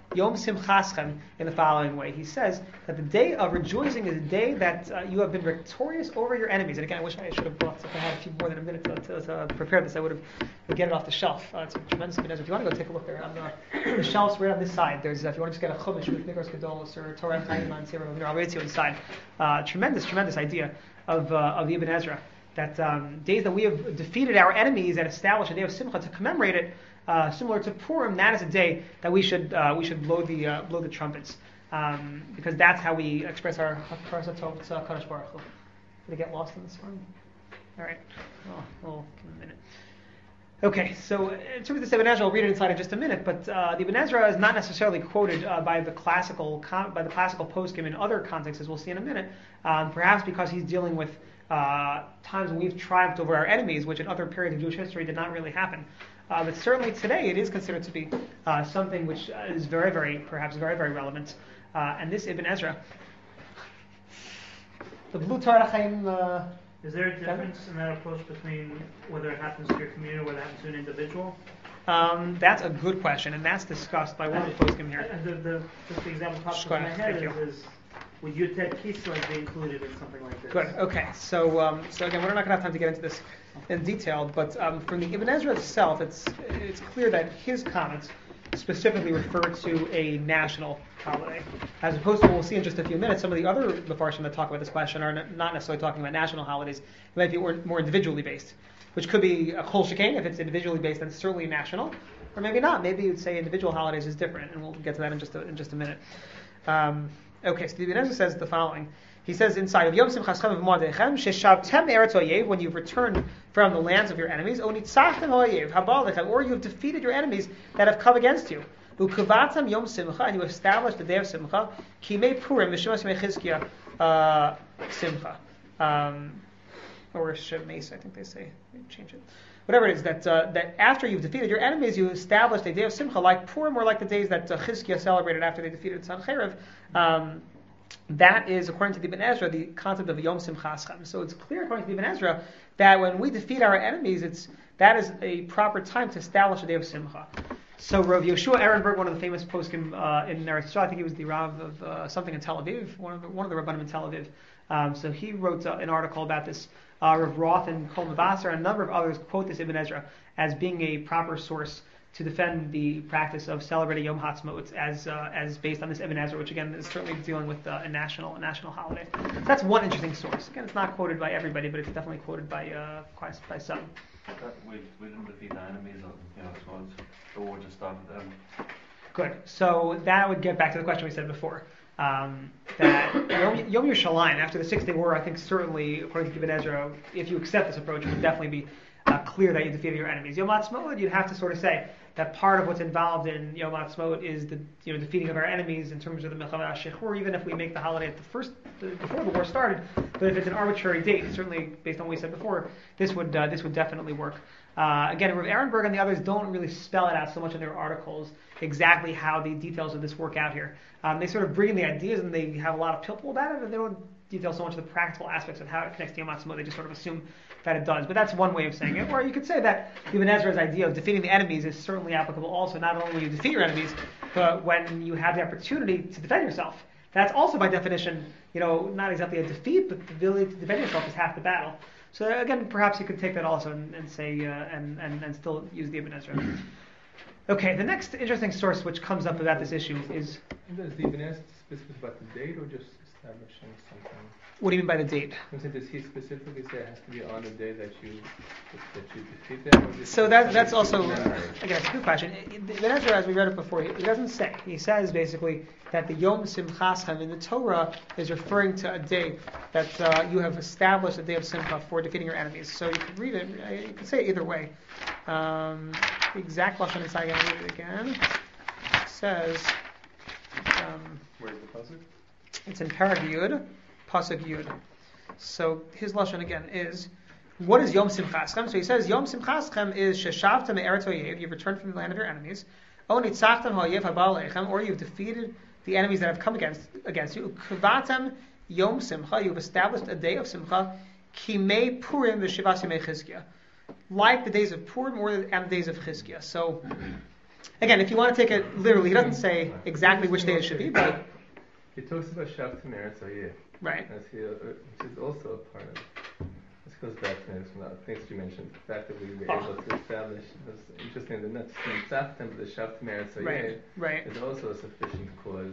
Yom Simchaschem in the following way. He says that the day of rejoicing is a day that uh, you have been victorious over your enemies. And again, I wish I should have brought, if I had a few more than a minute to, to, to prepare this, I would have get it off the shelf. Uh, it's a tremendous Ibn Ezra. If you want to go take a look there on the, the shelves right on this side, there's, uh, if you want to just get a Chumash with Nikos Gedolos or Torah Chaim on Sira, I'll read it to you inside. Uh, tremendous, tremendous idea of, uh, of the Ibn Ezra. That um, days that we have defeated our enemies and established a day of Simcha to commemorate it, uh, similar to Purim, that is a day that we should uh, we should blow the uh, blow the trumpets, um, because that's how we express our Hakaras Hatov to Kadosh Baruch Hu. Did I get lost in this one? All right, oh, we'll give it a minute. Okay, so in terms of this Ibn Ezra, I'll read it inside in just a minute. But uh, the Ibn Ezra is not necessarily quoted uh, by the classical by the classical poskim in other contexts, as we'll see in a minute. Um, perhaps because he's dealing with Uh, times when we've triumphed over our enemies, which in other periods of Jewish history did not really happen. Uh, but certainly today it is considered to be uh, something which is very, very, perhaps very, very relevant. Uh, and this Ibn Ezra, the Blue Torah Chaim. Uh, is there a difference in that approach between whether it happens to your community or whether it happens to an individual? Um, that's a good question, and that's discussed by one of the poskim here. The, the, just the example pops up in my head is, is would Yutet Kislev be included in something like this? Good. Okay. So, um, so again, we're not going to have time to get into this in detail, but um, from the Ibn Ezra itself, it's it's clear that his comments specifically refer to a national holiday, as opposed to what we'll see in just a few minutes. Some of the other Mefarshim that talk about this question are not necessarily talking about national holidays. It might be more, more individually based, which could be a Chol Shekain. If it's individually based, then it's certainly national, or maybe not. Maybe you'd say individual holidays is different, and we'll get to that in just a, in just a minute. Um, Okay, so the Ibn Ezra says the following. He says inside of Yom Simchaschem of Moadechem, Sheshavtem Eretz Oyev, when you've returned from the lands of your enemies, Onitzachtem Oyev, Habalechem, or you have defeated your enemies that have come against you. Ukavatam Yom Simcha, and you established the day of Simcha, Kimei Purim, Mishimas Mechizkia Simcha. Um, or Shemes, I think they say. Maybe change it. Whatever it is, that uh, that after you've defeated your enemies, you established a day of Simcha, like Purim, or like the days that uh, Chizkiah celebrated after they defeated Sancheiriv. Um, that is, according to the Ibn Ezra, the concept of Yom Simchaschem. So it's clear, according to the Ibn Ezra, that when we defeat our enemies, it's that is a proper time to establish a day of Simcha. So Rav Yoshua Ehrenberg, one of the famous poskim uh, in Eretz Yisrael, I think he was the Rav of uh, something in Tel Aviv, one of the, one of the Rabbanim in Tel Aviv. Um, so he wrote uh, an article about this. Uh, Rav Roth and Kol Mavasar and a number of others quote this Ibn Ezra as being a proper source to defend the practice of celebrating Yom Ha'atzmaut as uh, as based on this Ibn Ezra, which again is certainly dealing with uh, a national a national holiday. So that's one interesting source. Again, it's not quoted by everybody, but it's definitely quoted by uh, quite by some. That we we didn't defeat the enemies, you know, so it's the war just started them. Good. So that would get back to the question we said before. Um, that Yom, Yom Yerushalayim, after the Six Day War, I think certainly, according to Ibn Ezra, if you accept this approach, it would definitely be uh, clear that you defeated your enemies. Yom Ha'atzmaut, you'd have to sort of say that part of what's involved in Yom Ha'atzmaut is the you know defeating of our enemies in terms of the Milchama HaShechur, even if we make the holiday at the first the, before the war started. But if it's an arbitrary date, certainly based on what we said before, this would uh, this would definitely work. Uh, again, Rav Ehrenberg and the others don't really spell it out so much in their articles exactly how the details of this work out here. Um, they sort of bring in the ideas and they have a lot of pilpul about it, and they don't detail so much of the practical aspects of how it connects to Yom Ha'atzmaut. They just sort of assume that it does. But that's one way of saying it. Or you could say that Ibn Ezra's idea of defeating the enemies is certainly applicable also, not only when you defeat your enemies, but when you have the opportunity to defend yourself. That's also by definition, you know, not exactly a defeat, but the ability to defend yourself is half the battle. So again, perhaps you could take that also and, and say, uh, and, and, and still use the Ibn Ezra. Okay, the next interesting source which comes up about this issue is... Does the Ibn Ezra specify about the date or just establishing something? What do you mean by the date? Does he specifically say it has to be on the day that you that you defeat them? Or so that, that's also, again, it's a good question. Ibn Ezra, as we read it before, he doesn't say. He says basically that the Yom Simchaschem in the Torah is referring to a day that uh, you have established a day of Simcha for defeating your enemies. So you could read it, you could say it either way. Um, the exact lashon inside, I'm going to read it again. It says, um, where's the pasuk? It's in Parag Yud, Pasuk Yud. So his lashon again is, what is Yom Simchaschem? So he says Yom Simchaschem is Sheshavtem Eretz Oyev, you've returned from the land of your enemies. O Nitzachtem Ha'oyev Habal Lechem, or you've defeated the enemies that have come against against you. Kavatem Yom Simcha, you've established a day of Simcha. Kimei Purim v'Shivas Yemei Chizkiah, like the days of Purim or and the days of Chizkiah. So again, if you want to take it literally, he doesn't say exactly which day it should be, but he talks about Shavta Meretz Oyeh. Right. As he, uh, which is also a part of. This goes back to some of the things you mentioned. The fact that we were Oh. able to establish. It was interesting. The next in September, the Shavta Meretz Oyeh right, right. is also a sufficient cause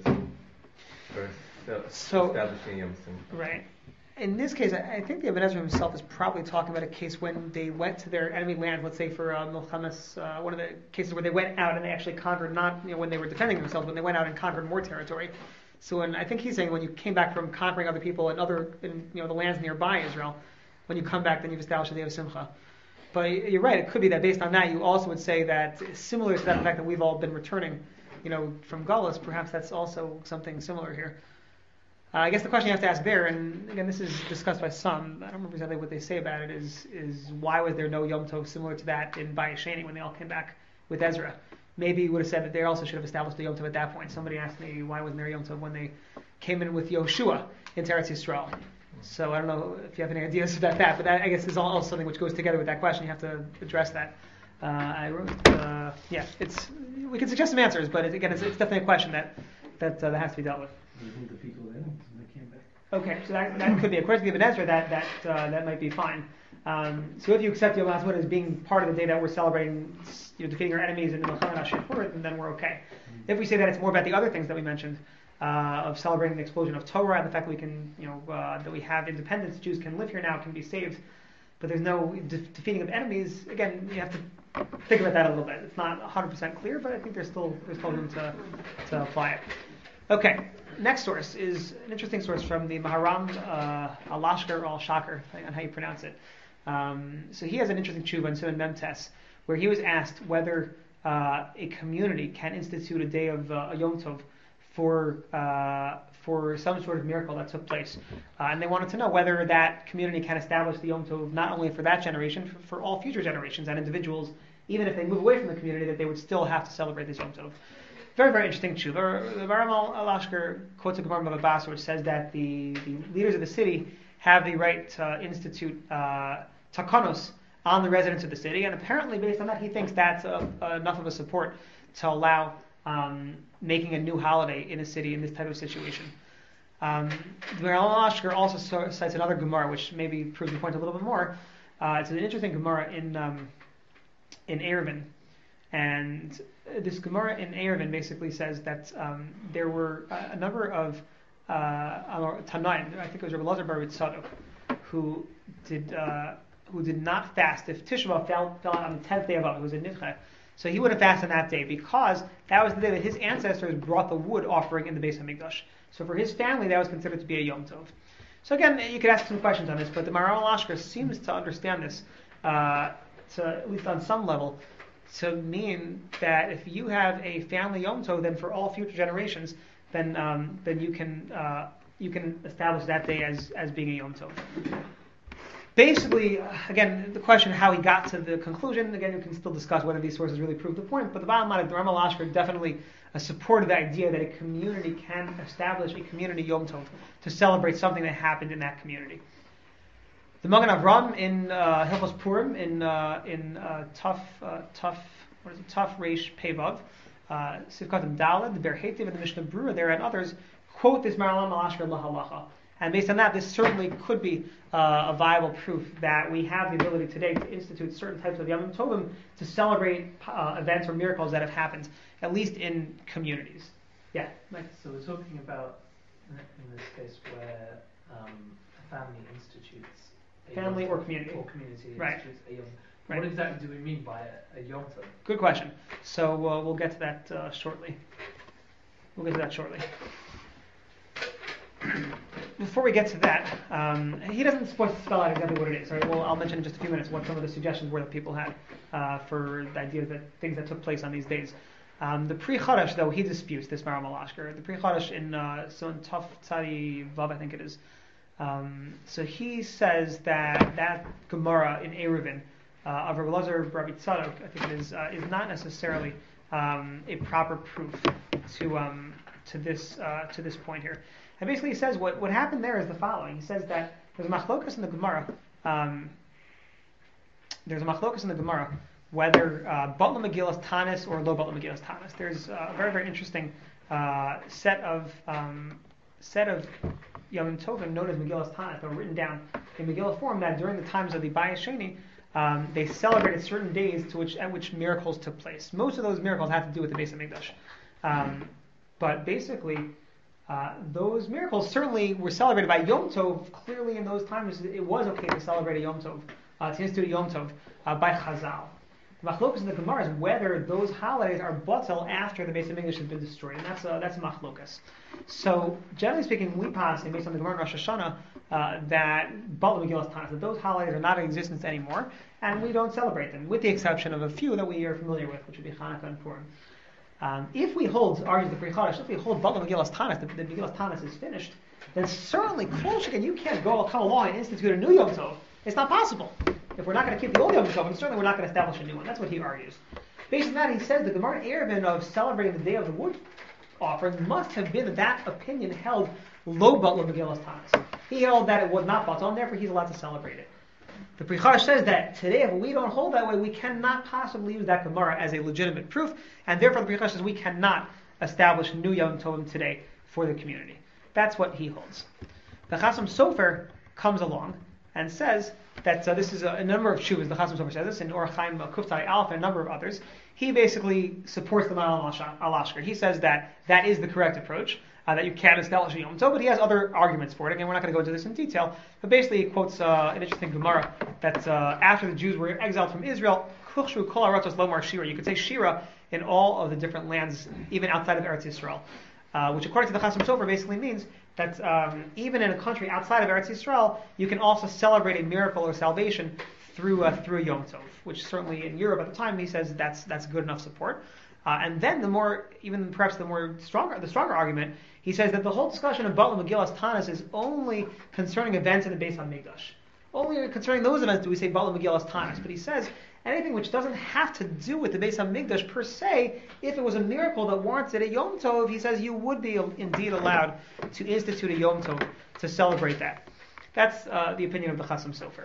for So- establishing Yom Sim. Right. In this case, I I think the Ibn Ezra himself is probably talking about a case when they went to their enemy land. Let's say for uh, Milchamas, uh, one of the cases where they went out and they actually conquered, not you know when they were defending themselves, when they went out and conquered more territory. So when I think he's saying when you came back from conquering other people in other, in, you know, the lands nearby Israel, when you come back, then you've established the day of Simcha. But you're right. It could be that based on that, you also would say that similar to that fact that we've all been returning, you know, from Gullus, perhaps that's also something similar here. Uh, I guess the question you have to ask there, and again, this is discussed by some. I don't remember exactly what they say about it. Is is why was there no Yom Tov similar to that in Bayesheni when they all came back with Ezra? Maybe you would have said that they also should have established the Yom Tov at that point. Somebody asked me why wasn't there Yom Tov when they came in with Yoshua in Eretz Yisrael. So I don't know if you have any ideas about that, but that, I guess is also something which goes together with that question. You have to address that. Uh, I wrote, uh, yeah, it's we can suggest some answers, but it, again, it's, it's definitely a question that that, uh, that has to be dealt with. The people there, and they came back. Okay, so that, that could be, according to the Ibn Ezra, that that uh, that might be fine. Um, so if you accept Yom HaAtzmaut as being part of the day that we're celebrating, you know, defeating our enemies in the Milchamat HaShipur, then we're okay. Mm-hmm. If we say that it's more about the other things that we mentioned, uh, of celebrating the explosion of Torah and the fact that we can, you know, uh, that we have independence, Jews can live here now, can be saved, but there's no de- defeating of enemies. Again, you have to think about that a little bit. It's not one hundred percent clear, but I think there's still there's still room to to apply it. Okay. Next source is an interesting source from the Maharam uh, Al-Lashkar or Al-Shakar, depending on how you pronounce it. Um, so he has an interesting tshuva in Simon Memtes, where he was asked whether uh, a community can institute a day of uh, a Yom Tov for uh, for some sort of miracle that took place. Uh, and they wanted to know whether that community can establish the Yom Tov not only for that generation, for, for all future generations and individuals, even if they move away from the community, that they would still have to celebrate this Yom Tov. Very, very interesting tshuva. The Maharam Al-Lashkar quotes a Gemara of Abbas, which says that the, the leaders of the city have the right to institute uh, takanos on the residents of the city, and apparently, based on that, he thinks that's a, a, enough of a support to allow um, making a new holiday in a city in this type of situation. Um, the Maharam Al-Lashkar also so, cites another Gemara, which maybe proves the point a little bit more. Uh, it's an interesting Gemara in um, in Eruvin, and this Gemara in Eruvin basically says that um, there were a, a number of uh, Tanaim, I think it was Rabbi Elazar bar Tzadok, who did uh, who did not fast if Tisha B'Av fell, fell on the tenth day of Av. It was a Nidche, so he would have fasted on that day because that was the day that his ancestors brought the wood offering in the Beis Hamikdash. So for his family, that was considered to be a Yom Tov. So again, you could ask some questions on this, but the Maharam Al-Lashkar seems to understand this, uh, to at least on some level, to mean that if you have a family Yom Tov, then for all future generations, then um, then you can uh, you can establish that day as, as being a Yom Tov. Basically, again, the question how he got to the conclusion, again, you can still discuss whether these sources really prove the point, but the bottom line is the Maharam Al-Lashkar definitely uh, supported the idea that a community can establish a community Yom Tov to celebrate something that happened in that community. The Magen Avram in uh, Hilchos Purim in uh, in uh, Tuf uh, Tuf what is it Tuf Reish Pevav, uh, Sivkatim Daled, the Ber Hetiv, and the Mishnah Berurah there and others quote this Maharam Al-Lashkar lahalacha, and based on that, this certainly could be uh, a viable proof that we have the ability today to institute certain types of Yom Tovim to celebrate uh, events or miracles that have happened, at least in communities. Yeah, Mike. So we're talking about in this case where um, a family institutes. Family Yom or Tov, community. Or community Right. institutes a Yom Tov. Right. What exactly do we mean by a, a Yom Tov? Good question. So uh, we'll get to that uh, shortly. We'll get to that shortly. Before we get to that, um, he doesn't spell out exactly what it is. Right? Well, I'll mention in just a few minutes what some of the suggestions were that people had uh, for the ideas that things that took place on these days. Um, the Pri Chadash, though, he disputes this Maharam Al-Lashkar. The Pri Chadash in uh, so in Tuf Tzadi Vav, I think it is. Um, so he says that that Gemara in Eruvin uh, of Rabbi Elazar bar Tzadok, I think it is, uh, is not necessarily um, a proper proof to um, to this uh, to this point here. And basically, he says what, what happened there is the following. He says that there's a machlokas in the Gemara. Um, there's a machlokas in the Gemara whether uh, Batla Megillas Tanis or Lo Batla Megillas Tanis. There's a very, very interesting uh, set of um, set of Yom Tovim known as Megillas Tanis that were written down in Megillah form that during the times of the Bayis Sheni, um, they celebrated certain days to which at which miracles took place. Most of those miracles had to do with the Beis HaMikdash. Um, but basically, uh, those miracles certainly were celebrated by Yom Tov. Clearly in those times it was okay to celebrate a Yom Tov, uh, to institute a Yom Tov uh, by Chazal. The machlokas in the Gemara is whether those holidays are batel after the Beis HaMikdash has been destroyed, and that's a, that's a machlokas. So, generally speaking, we pass, and based on the Gemara in Rosh Hashanah, uh, that Batla Megillas Tanis, that those holidays are not in existence anymore, and we don't celebrate them, with the exception of a few that we are familiar with, which would be Hanukkah and Purim. Um, if we hold, argues the Pri Chadash, if we hold Batla Megillas Tanis, the, the Megillas Tanis is finished, then certainly, Kol you can't go come along and institute a new Yom Tov. It's not possible. If we're not going to keep the old Yom Tov, certainly we're not going to establish a new one. That's what he argues. Based on that, he says the Gemara Eruvin of celebrating the day of the wood offering must have been that opinion held lo Batla Megillas Tanis. He held that it was not batel, and therefore he's allowed to celebrate it. The Pri Chadash says that today, if we don't hold that way, we cannot possibly use that Gemara as a legitimate proof, and therefore the Pri Chadash says we cannot establish new Yom Tovim today for the community. That's what he holds. The Chasam Sofer comes along and says that uh, this is a, a number of shuvas. The Chasam Sofer says this in Orach Chaim uh, Kuftai Aleph and a number of others. He basically supports the Maral Al-Ashker. He says that that is the correct approach, uh, that you can establish a Yom Tov, but he has other arguments for it. Again, we're not going to go into this in detail, but basically he quotes uh, an interesting Gemara that uh, after the Jews were exiled from Israel, Kuchshu Kol Aratos Lomar Shira. You could say Shira in all of the different lands, even outside of Eretz Yisrael, uh, which according to the Chasam Sofer basically means that um, even in a country outside of Eretz Yisrael, you can also celebrate a miracle or salvation through uh, through a Yom Tov, which certainly in Europe at the time he says that's that's good enough support. Uh, and then the more, even perhaps the more stronger, the stronger argument, he says that the whole discussion of Batla Megillas Tanis is only concerning events in the Beis HaMikdash. Only concerning those events do we say Batla Megillas Tanis. But he says anything which doesn't have to do with the Beis HaMikdash per se, if it was a miracle that warranted a Yom Tov, he says you would be indeed allowed to institute a Yom Tov to celebrate that. That's uh, the opinion of the Chasam Sofer.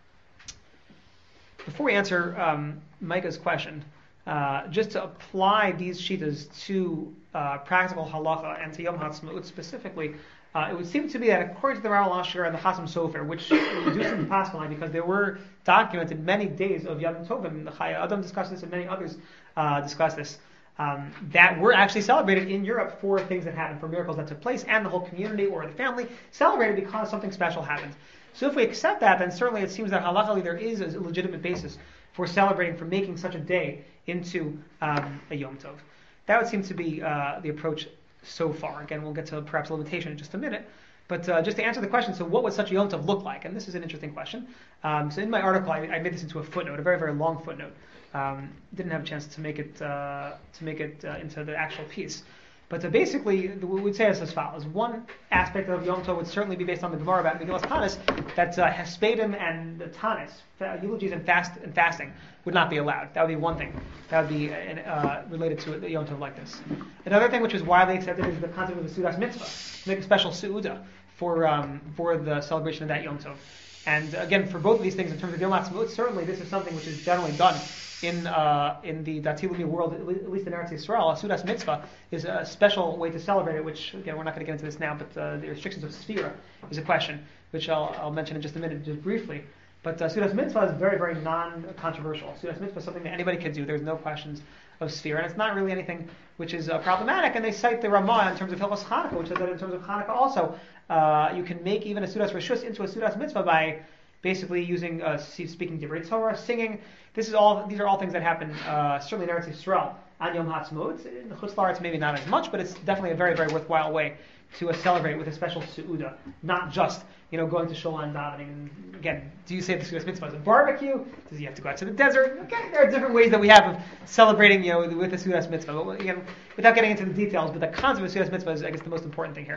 Before we answer um, Micah's question, uh, just to apply these shitas to uh, practical halacha and to Yom HaTzmaut specifically, uh, it would seem to be that according to the Maral Al-Ashker and the Chasam Sofer, which we do seem to pass on because there were documented many days of Yom Tovim, the Chaya Adam discussed this and many others uh, discussed this, um, that were actually celebrated in Europe for things that happened, for miracles that took place, and the whole community or the family celebrated because something special happened. So if we accept that, then certainly it seems that halachically there is a legitimate basis for celebrating, for making such a day into um, a Yom Tov. That would seem to be uh, the approach so far. Again, we'll get to perhaps a limitation in just a minute. But uh, just to answer the question, so what would such a Yom Tov look like? And this is an interesting question. Um, so in my article, I, I made this into a footnote, a very, very long footnote. Um, didn't have a chance to make it uh, to make it uh, into the actual piece. But uh, basically, we would say as follows. One aspect of Yom Tov would certainly be based on the Gemara about Megillas Tanis, that uh, Hespedim and the Tanis, eulogies and, fast, and fasting, would not be allowed. That would be one thing. That would be uh, related to a Yom Tov like this. Another thing which is widely accepted is the concept of the Seudas Mitzvah, to make a special Seuda for, um, for the celebration of that Yom Tov. And again, for both of these things, in terms of Yom HaTzmaut, certainly this is something which is generally done in uh, in the Dati Leumi world, at least in Eretz Yisrael. A Seudas Mitzvah is a special way to celebrate it, which, again, we're not going to get into this now, but uh, the restrictions of Sfira is a question, which I'll, I'll mention in just a minute, just briefly. But uh, Seudas Mitzvah is very, very non-controversial. Seudas Mitzvah is something that anybody could do. There's no questions of Sfira, and it's not really anything which is uh, problematic. And they cite the Ramah in terms of Hilchos Chanukah, which says that in terms of Chanukah also, uh, you can make even a Seudas Reshus into a Seudas Mitzvah by basically using, uh, speaking Divrei Torah, singing. This is all. These are all things that happen, uh, certainly in Eretz Yisrael, on Yom HaTzmaut. In the Chutz La'aretz, maybe not as much, but it's definitely a very, very worthwhile way to uh, celebrate with a special Seuda, not just, you know, going to Shul and davening. And again, do you say the Seudas Mitzvah as a barbecue? Does he have to go out to the desert? Okay, there are different ways that we have of celebrating, you know, with the Seudas Mitzvah. But again, without getting into the details, but the concept of Seudas Mitzvah is, I guess, the most important thing here.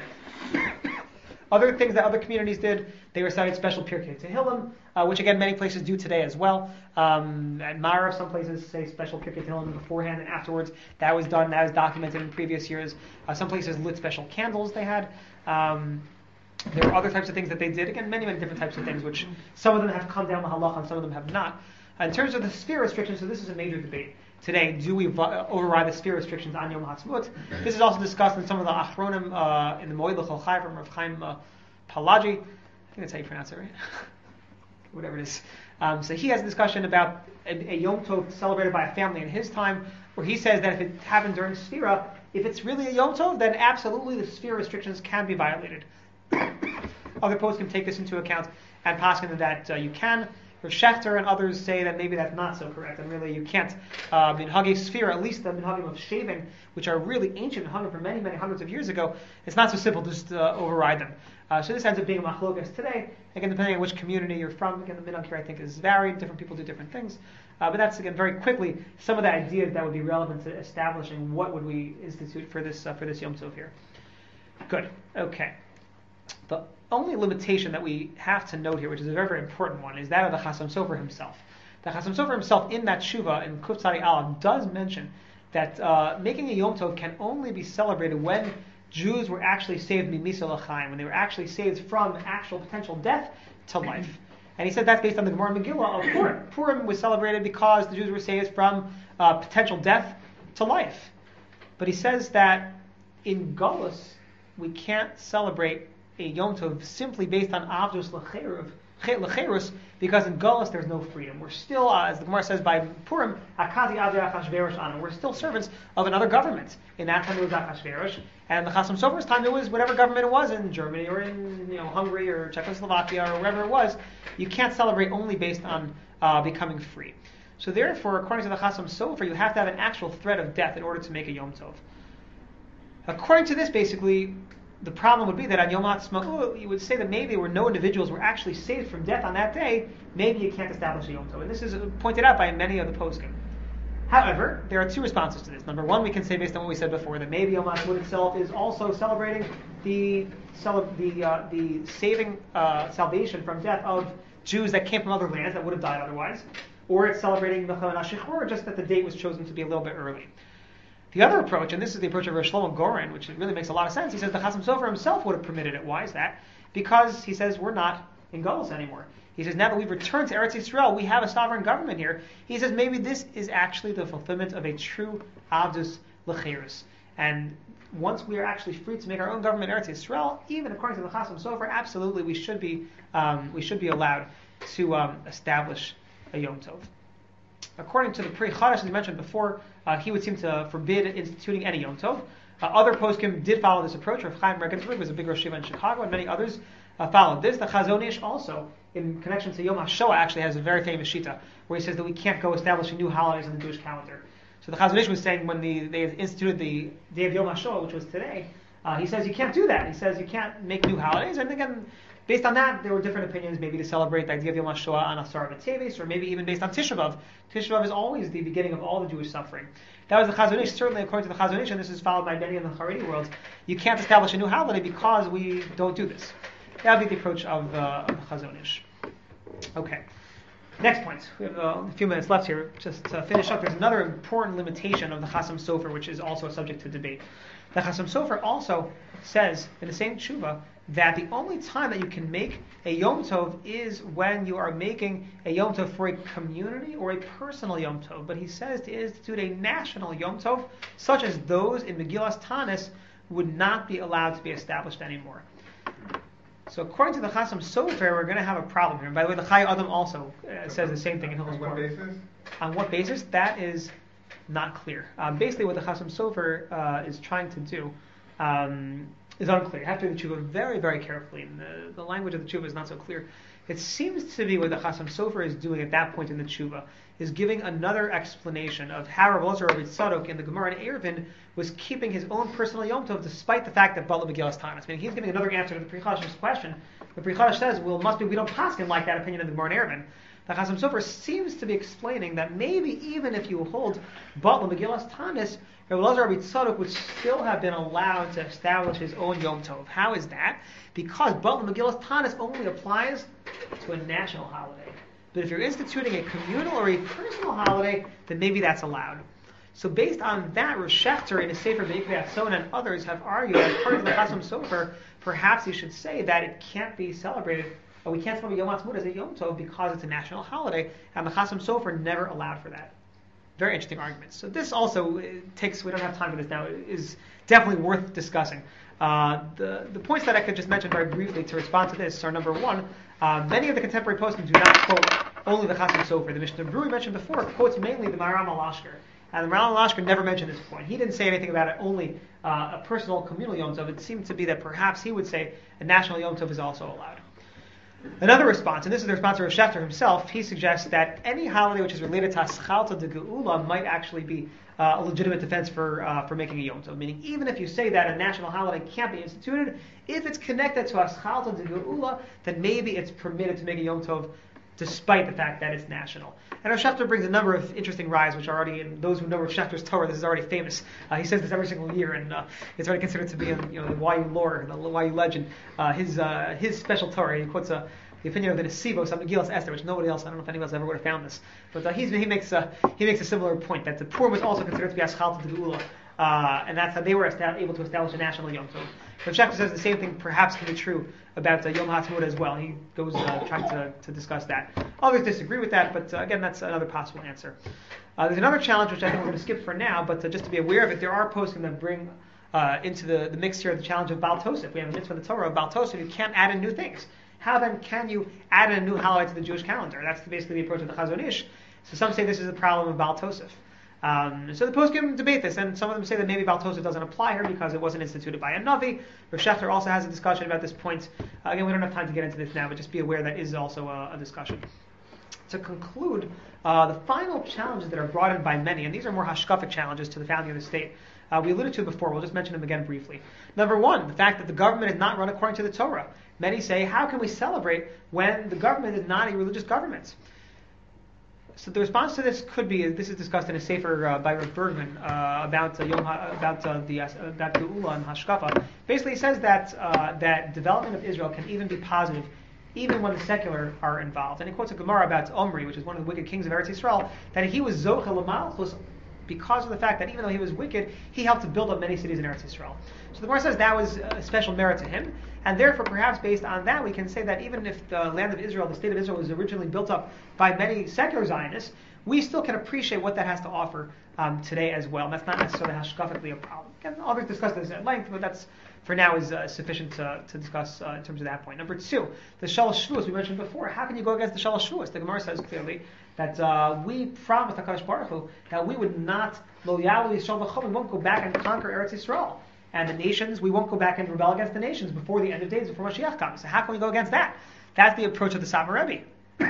Other things that other communities did, they recited special Pirkei Tehillim, uh, which again many places do today as well. Um, at Marav, some places say special Pirkei Tehillim beforehand and afterwards. That was done, that was documented in previous years. Uh, some places lit special candles they had. Um, there were other types of things that they did. Again, many, many different types of things, which some of them have come down the halacha and some of them have not. In terms of the sphere restrictions, so this is a major debate today. Do we vo- override the sphere restrictions on Yom HaAtzmaut? This is also discussed in some of the Achronim uh, in the Moed L'Chol Chai from Rav Chaim uh, Palagi. I think that's how you pronounce it, right? Whatever it is. Um, so he has a discussion about a, a Yom Tov celebrated by a family in his time, where he says that if it happened during Sphira, if it's really a Yom Tov, then absolutely the sphere restrictions can be violated. Other posts can take this into account and paskin that uh, you can. Rav Shechter and others say that maybe that's not so correct, and really you can't. Uh, minhagei Sphira, at least the minhagim of shaving, which are really ancient minhagim from many, many hundreds of years ago, it's not so simple to just uh, override them. Uh, so this ends up being a machlokas today. Again, depending on which community you're from, again, the minhag here I think is varied. Different people do different things. Uh, but that's, again, very quickly some of the ideas that would be relevant to establishing what would we institute for this uh, for this Yom Tov here. Good. Okay. The only limitation that we have to note here, which is a very, very important one, is that of the Chasam Sofer himself. The Chasam Sofer himself, in that Shuvah, in Kuf Tzadi Aleph, does mention that uh, making a Yom Tov can only be celebrated when Jews were actually saved mimisa l'chaim, when they were actually saved from actual potential death to life. And he said that's based on the Gemara Megillah of Purim. Purim was celebrated because the Jews were saved from uh, potential death to life. But he says that in Golus, we can't celebrate a Yom Tov simply based on Avdus L'Cherus, because in Golus there's no freedom. We're still, uh, as the Gemara says by Purim, Akati Avdei Achashverosh Anu. We're still servants of another government. In that time it was Achashverosh, and in the Chasam Sofer's time it was whatever government it was in Germany or in you know Hungary or Czechoslovakia or wherever it was. You can't celebrate only based on uh, becoming free. So therefore, according to the Chasam Sofer, you have to have an actual threat of death in order to make a Yom Tov. According to this, basically, the problem would be that on Yom HaAtzmaut, you would say that maybe where no individuals were actually saved from death on that day, maybe you can't establish a Yom Tov. And this is pointed out by many of the poskim. However, there are two responses to this. Number one, we can say based on what we said before, that maybe Yom HaAtzmaut itself is also celebrating the the uh, the saving uh, salvation from death of Jews that came from other lands that would have died otherwise, or it's celebrating the Chol HaShichur, just that the date was chosen to be a little bit early. The other approach, and this is the approach of Rosh Shlomo Goren, which really makes a lot of sense, he says the Chasam Sofer himself would have permitted it. Why is that? Because he says we're not in Golus anymore. He says now that we've returned to Eretz Yisrael, we have a sovereign government here. He says maybe this is actually the fulfillment of a true Avdus L'Cherus. And once we are actually free to make our own government in Eretz Yisrael, even according to the Chasam Sofer, absolutely we should be um, we should be allowed to um, establish a Yom Tov. According to the Pri Chadash, as we mentioned before, uh, he would seem to forbid instituting any Yom Tov. Uh, other poskim did follow this approach. Rav Chaim Regensburg was a big Rosh Yeshiva in Chicago, and many others uh, followed this. The Chazon Ish also, in connection to Yom HaShoah, actually has a very famous shita, where he says that we can't go establishing new holidays on the Jewish calendar. So the Chazon Ish was saying when the, they instituted the day of Yom HaShoah, which was today, uh, he says you can't do that. He says you can't make new holidays, and again, based on that, there were different opinions, maybe to celebrate the idea of Yom HaShoah on Asar B'Teves, or maybe even based on Tisha B'Av. Tisha B'Av is always the beginning of all the Jewish suffering. That was the Chazon Ish. Certainly, according to the Chazon Ish, and this is followed by many in the Haredi world, you can't establish a new holiday because we don't do this. That would be the approach of, uh, of the Chazon Ish. Okay. Next point. We have uh, a few minutes left here. Just to finish up, there's another important limitation of the Chasam Sofer, which is also a subject to debate. The Chasam Sofer also says in the same tshuva that the only time that you can make a Yom Tov is when you are making a Yom Tov for a community or a personal Yom Tov. But he says to institute a national Yom Tov, such as those in Megillas Tanis, would not be allowed to be established anymore. So according to the Chasam Sofer, we're going to have a problem here. And by the way, the Chai Adam also uh, says the same thing in Hilchos On what basis? On what basis? That is not clear. Um, basically, what the Chasam Sofer uh, is trying to do um, is unclear. You have to read the tshuva very, very carefully, and the, the language of the tshuva is not so clear. It seems to be what the Chasam Sofer is doing at that point in the tshuva is giving another explanation of how Rav Elazar Rav Tzadok in the Gemara in Eruvin was keeping his own personal Yom Tov despite the fact that Bala Megillas Tanis. Meaning he's giving another answer to the Pri Chadash's question. The Pri Chadash says, well, it must be we don't paskin like that opinion in the Gemara in Eruvin. The Chasam Sofer seems to be explaining that maybe even if you hold Bala Megillas Tanis, Rav Elazar Rav Tzadok would still have been allowed to establish his own Yom Tov. How is that? Because Bala Megillas Tanis only applies to a national holiday. But if you're instituting a communal or a personal holiday, then maybe that's allowed. So based on that, Rosh Shechter in his Sefer Be'ikvei Atzon and others have argued that according to the Chasam Sofer, perhaps you should say that it can't be celebrated uh, we can't celebrate Yom Ha'atzmaut as a Yom Tov because it's a national holiday, and the Chasam Sofer never allowed for that. Very interesting arguments. So this also uh, takes, we don't have time for this now, is definitely worth discussing. Uh, the, the points that I could just mention very briefly to respond to this are, number one, uh, many of the contemporary poskim do not quote only the Chasam Sofer. The Mishnah Berurah mentioned before quotes mainly the Maharam al-Ashker. And the Maharam al-Ashker never mentioned this point. He didn't say anything about it, only uh, a personal communal Yom Tov. It seemed to be that perhaps he would say a national Yom Tov is also allowed. Another response, and this is the response of Rav Shechter himself, he suggests that any holiday which is related to Haschalta de Geula might actually be uh, a legitimate defense for uh, for making a Yom Tov. Meaning, even if you say that a national holiday can't be instituted, if it's connected to Haschalta de Geula, then maybe it's permitted to make a Yom Tov despite the fact that it's national. And Rav Shechter brings a number of interesting rides, which are already, in those who know Rav Shechter's Torah, this is already famous. Uh, he says this every single year, and uh, it's already considered to be in you know, the Y U lore, the Y U legend. Uh, his uh, his special Torah, he quotes uh, the opinion of the Nesivos on Megillas Esther, which nobody else, I don't know if anyone else ever would have found this, but uh, he's, he makes uh, he makes a similar point, that the Purim was also considered to be Aschalta de Geula, uh, and that's how they were esta- able to establish a national Yom Tov. Rav Shechter says the same thing perhaps can be true about uh, Yom Ha'atzmaut as well. He goes uh, trying to, to discuss that. Others disagree with that, but uh, again, that's another possible answer. Uh, there's another challenge which I think we're going to skip for now, but uh, just to be aware of it, there are poskim that bring uh, into the, the mix here the challenge of Baal Tosef. We have a mitzvah in the Torah of Baal Tosef. You can't add in new things. How then can you add in a new holiday to the Jewish calendar? That's basically the approach of the Chazon Ish. So some say this is a problem of Baal Tosef. Um, so the poskim debate this, and some of them say that maybe Baal Tosef doesn't apply here because it wasn't instituted by a Navi. Rav Shechter also has a discussion about this point. Uh, again, we don't have time to get into this now, but just be aware that is also a, a discussion. To conclude, uh, the final challenges that are brought in by many, and these are more hashkafic challenges to the founding of the state, uh, we alluded to before, we'll just mention them again briefly. Number one, the fact that the government is not run according to the Torah. Many say, how can we celebrate when the government is not a religious government? So the response to this could be, this is discussed in a sefer uh, by Rav Bergman uh, about uh, Yom ha, about uh, the uh, about Geula and Hashkafa. Basically, he says that uh, that development of Israel can even be positive, even when the secular are involved. And he quotes a Gemara about Omri, which is one of the wicked kings of Eretz Yisrael, that he was Zocha l'malchus because of the fact that even though he was wicked, he helped to build up many cities in Eretz Yisrael. So the Gemara says that was a special merit to him, and therefore perhaps based on that we can say that even if the land of Israel, the state of Israel, was originally built up by many secular Zionists, we still can appreciate what that has to offer um, today as well. And that's not necessarily hashkafically a problem. Again, others discuss this at length, but that's for now is uh, sufficient to, to discuss uh, in terms of that point. Number two, the Shalosh Shavuos we mentioned before. How can you go against the Shalosh Shavuos? The Gemara says clearly that uh, we promised HaKadosh Baruch Hu that we would not lo yalu Yisrael v'chol, we won't go back and conquer Eretz Yisrael. And the nations, we won't go back and rebel against the nations before the end of days, before Mashiach comes. So how can we go against that? That's the approach of the Satmar Rebbe.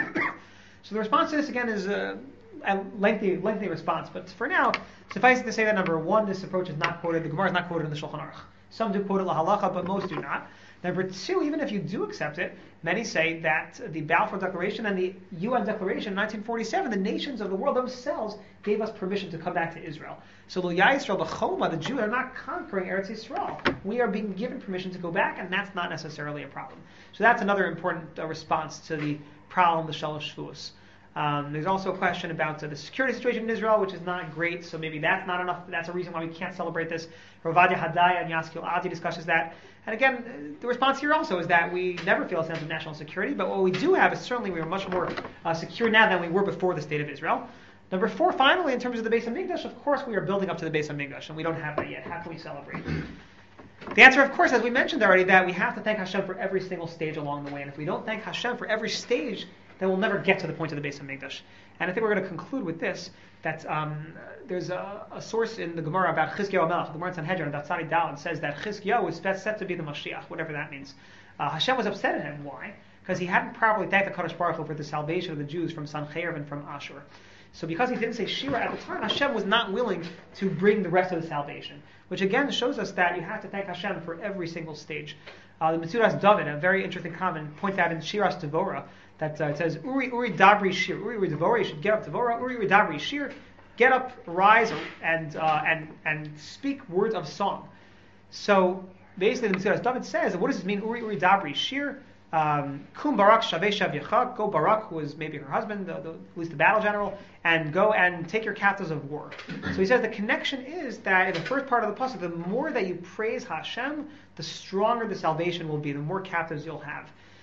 So the response to this again is a, a lengthy, lengthy response. But for now, suffice it to say that number one, this approach is not quoted. The Gemara is not quoted in the Shulchan Aruch. Some do quote it lahalacha, but most do not. Number two, even if you do accept it, many say that the Balfour Declaration and the U N Declaration in nineteen forty-seven, the nations of the world themselves gave us permission to come back to Israel. So Lo Yisrael B'Choma, the Jews are not conquering Eretz Yisrael. We are being given permission to go back, and that's not necessarily a problem. So that's another important uh, response to the problem of the Shalosh Shavuos. Um, there's also a question about uh, the security situation in Israel, which is not great, so maybe that's not enough. That's a reason why we can't celebrate this. Rav Ovadia Hadaya and Yaskil Adi discusses that. And again, the response here also is that we never feel a sense of national security, but what we do have is certainly we are much more uh, secure now than we were before the state of Israel. Number four, finally, in terms of the Beis HaMikdash, of course we are building up to the Beis HaMikdash, and we don't have that yet. How can we celebrate? The answer, of course, as we mentioned already, that we have to thank Hashem for every single stage along the way, and if we don't thank Hashem for every stage, then we'll never get to the point of the Beis HaMikdash. And I think we're going to conclude with this, that um, there's a, a source in the Gemara about Chizkiyahu HaMelech. The Gemara in Sanhedrin, that Tzadi Daled, says that Chizkiyahu was set to be the Mashiach, whatever that means. Uh, Hashem was upset at him. Why? Because he hadn't properly thanked the Kadosh Baruch Hu for the salvation of the Jews from Sancheiriv and from Ashur. So because he didn't say Shira at the time, Hashem was not willing to bring the rest of the salvation. Which again shows us that you have to thank Hashem for every single stage. Uh, the Metzudas David, a very interesting comment, points out in Shiras Devorah that uh, it says, Uri Uri Dabri Shir. Uri Uri Devorah, you should get up Devorah. Uri Uri Dabri Shir, get up, rise, and uh, and and speak words of song. So basically the Metzudas David says, what does this mean? Uri Uri Dabri Shir. Um, Kum Barak Shavei Shav Yechak, go Barak, who was maybe her husband, the, the, at least the battle general, and go and take your captives of war. So he says the connection is that in the first part of the pasuk, the more that you praise Hashem, the stronger the salvation will be, the more captives you'll have.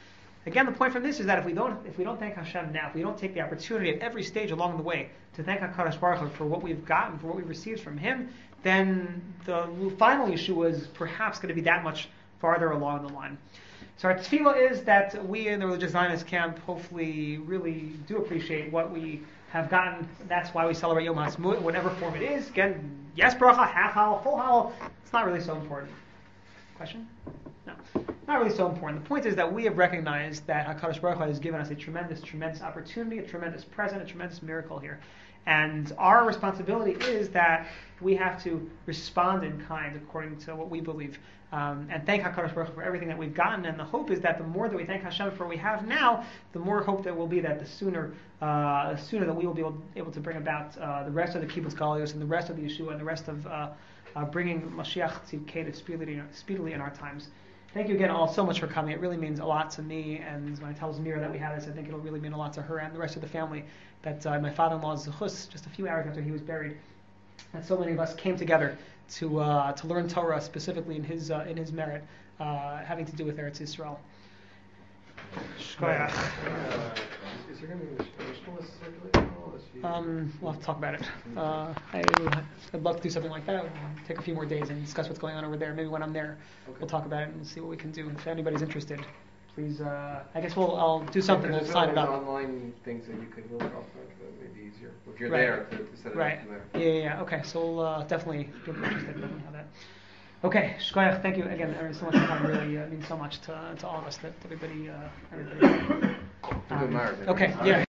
Again, the point from this is that if we don't if we don't thank Hashem now, if we don't take the opportunity at every stage along the way to thank HaKadosh Baruch Hu for what we've gotten, for what we've received from Him, then the final Yeshua is perhaps going to be that much farther along the line. So our tefillah is that we in the Religious Zionist camp hopefully really do appreciate what we have gotten. That's why we celebrate Yom HaAtzmaut in whatever form it is. Again, yes bracha, half halal, full halal, it's not really so important. Question? No, not really so important. The point is that we have recognized that HaKadosh Baruch Hu has given us a tremendous, tremendous opportunity, a tremendous present, a tremendous miracle here. And our responsibility is that we have to respond in kind according to what we believe. Um, and thank HaKadosh Baruch Hu for everything that we've gotten. And the hope is that the more that we thank Hashem for what we have now, the more hope there will be that the sooner uh, the sooner that we will be able, able to bring about uh, the rest of the Kibbutz Galios and the rest of the Yeshua and the rest of uh, uh, bringing Mashiach Tzidkenu speedily, speedily in our times. Thank you again all so much for coming. It really means a lot to me, and when I tell Zamira that we had this, I think it'll really mean a lot to her and the rest of the family. That uh, my father-in-law's Zechus, just a few hours after he was buried, that so many of us came together to uh, to learn Torah specifically in his uh, in his merit, uh, having to do with Eretz Yisrael. Shkoyach. Is there going to be a Mishnah circulating? Um, we'll have to talk about it. Uh, I, I'd love to do something like that. We'll take a few more days and discuss what's going on over there. Maybe when I'm there, okay. We'll talk about it and see what we can do. If anybody's interested, please. Uh, I guess we'll. I'll do something. Yeah, we'll sign it up. Online things that you could look off. That may be easier if you're right. there to, to set it right. up from there. Yeah, yeah, yeah. Okay, so we'll uh, definitely be interested. Definitely have that. Okay, Shkoyach, thank you again so much for coming. Really uh, means so much to to all of us that everybody. Uh, everybody. Um, okay, yeah.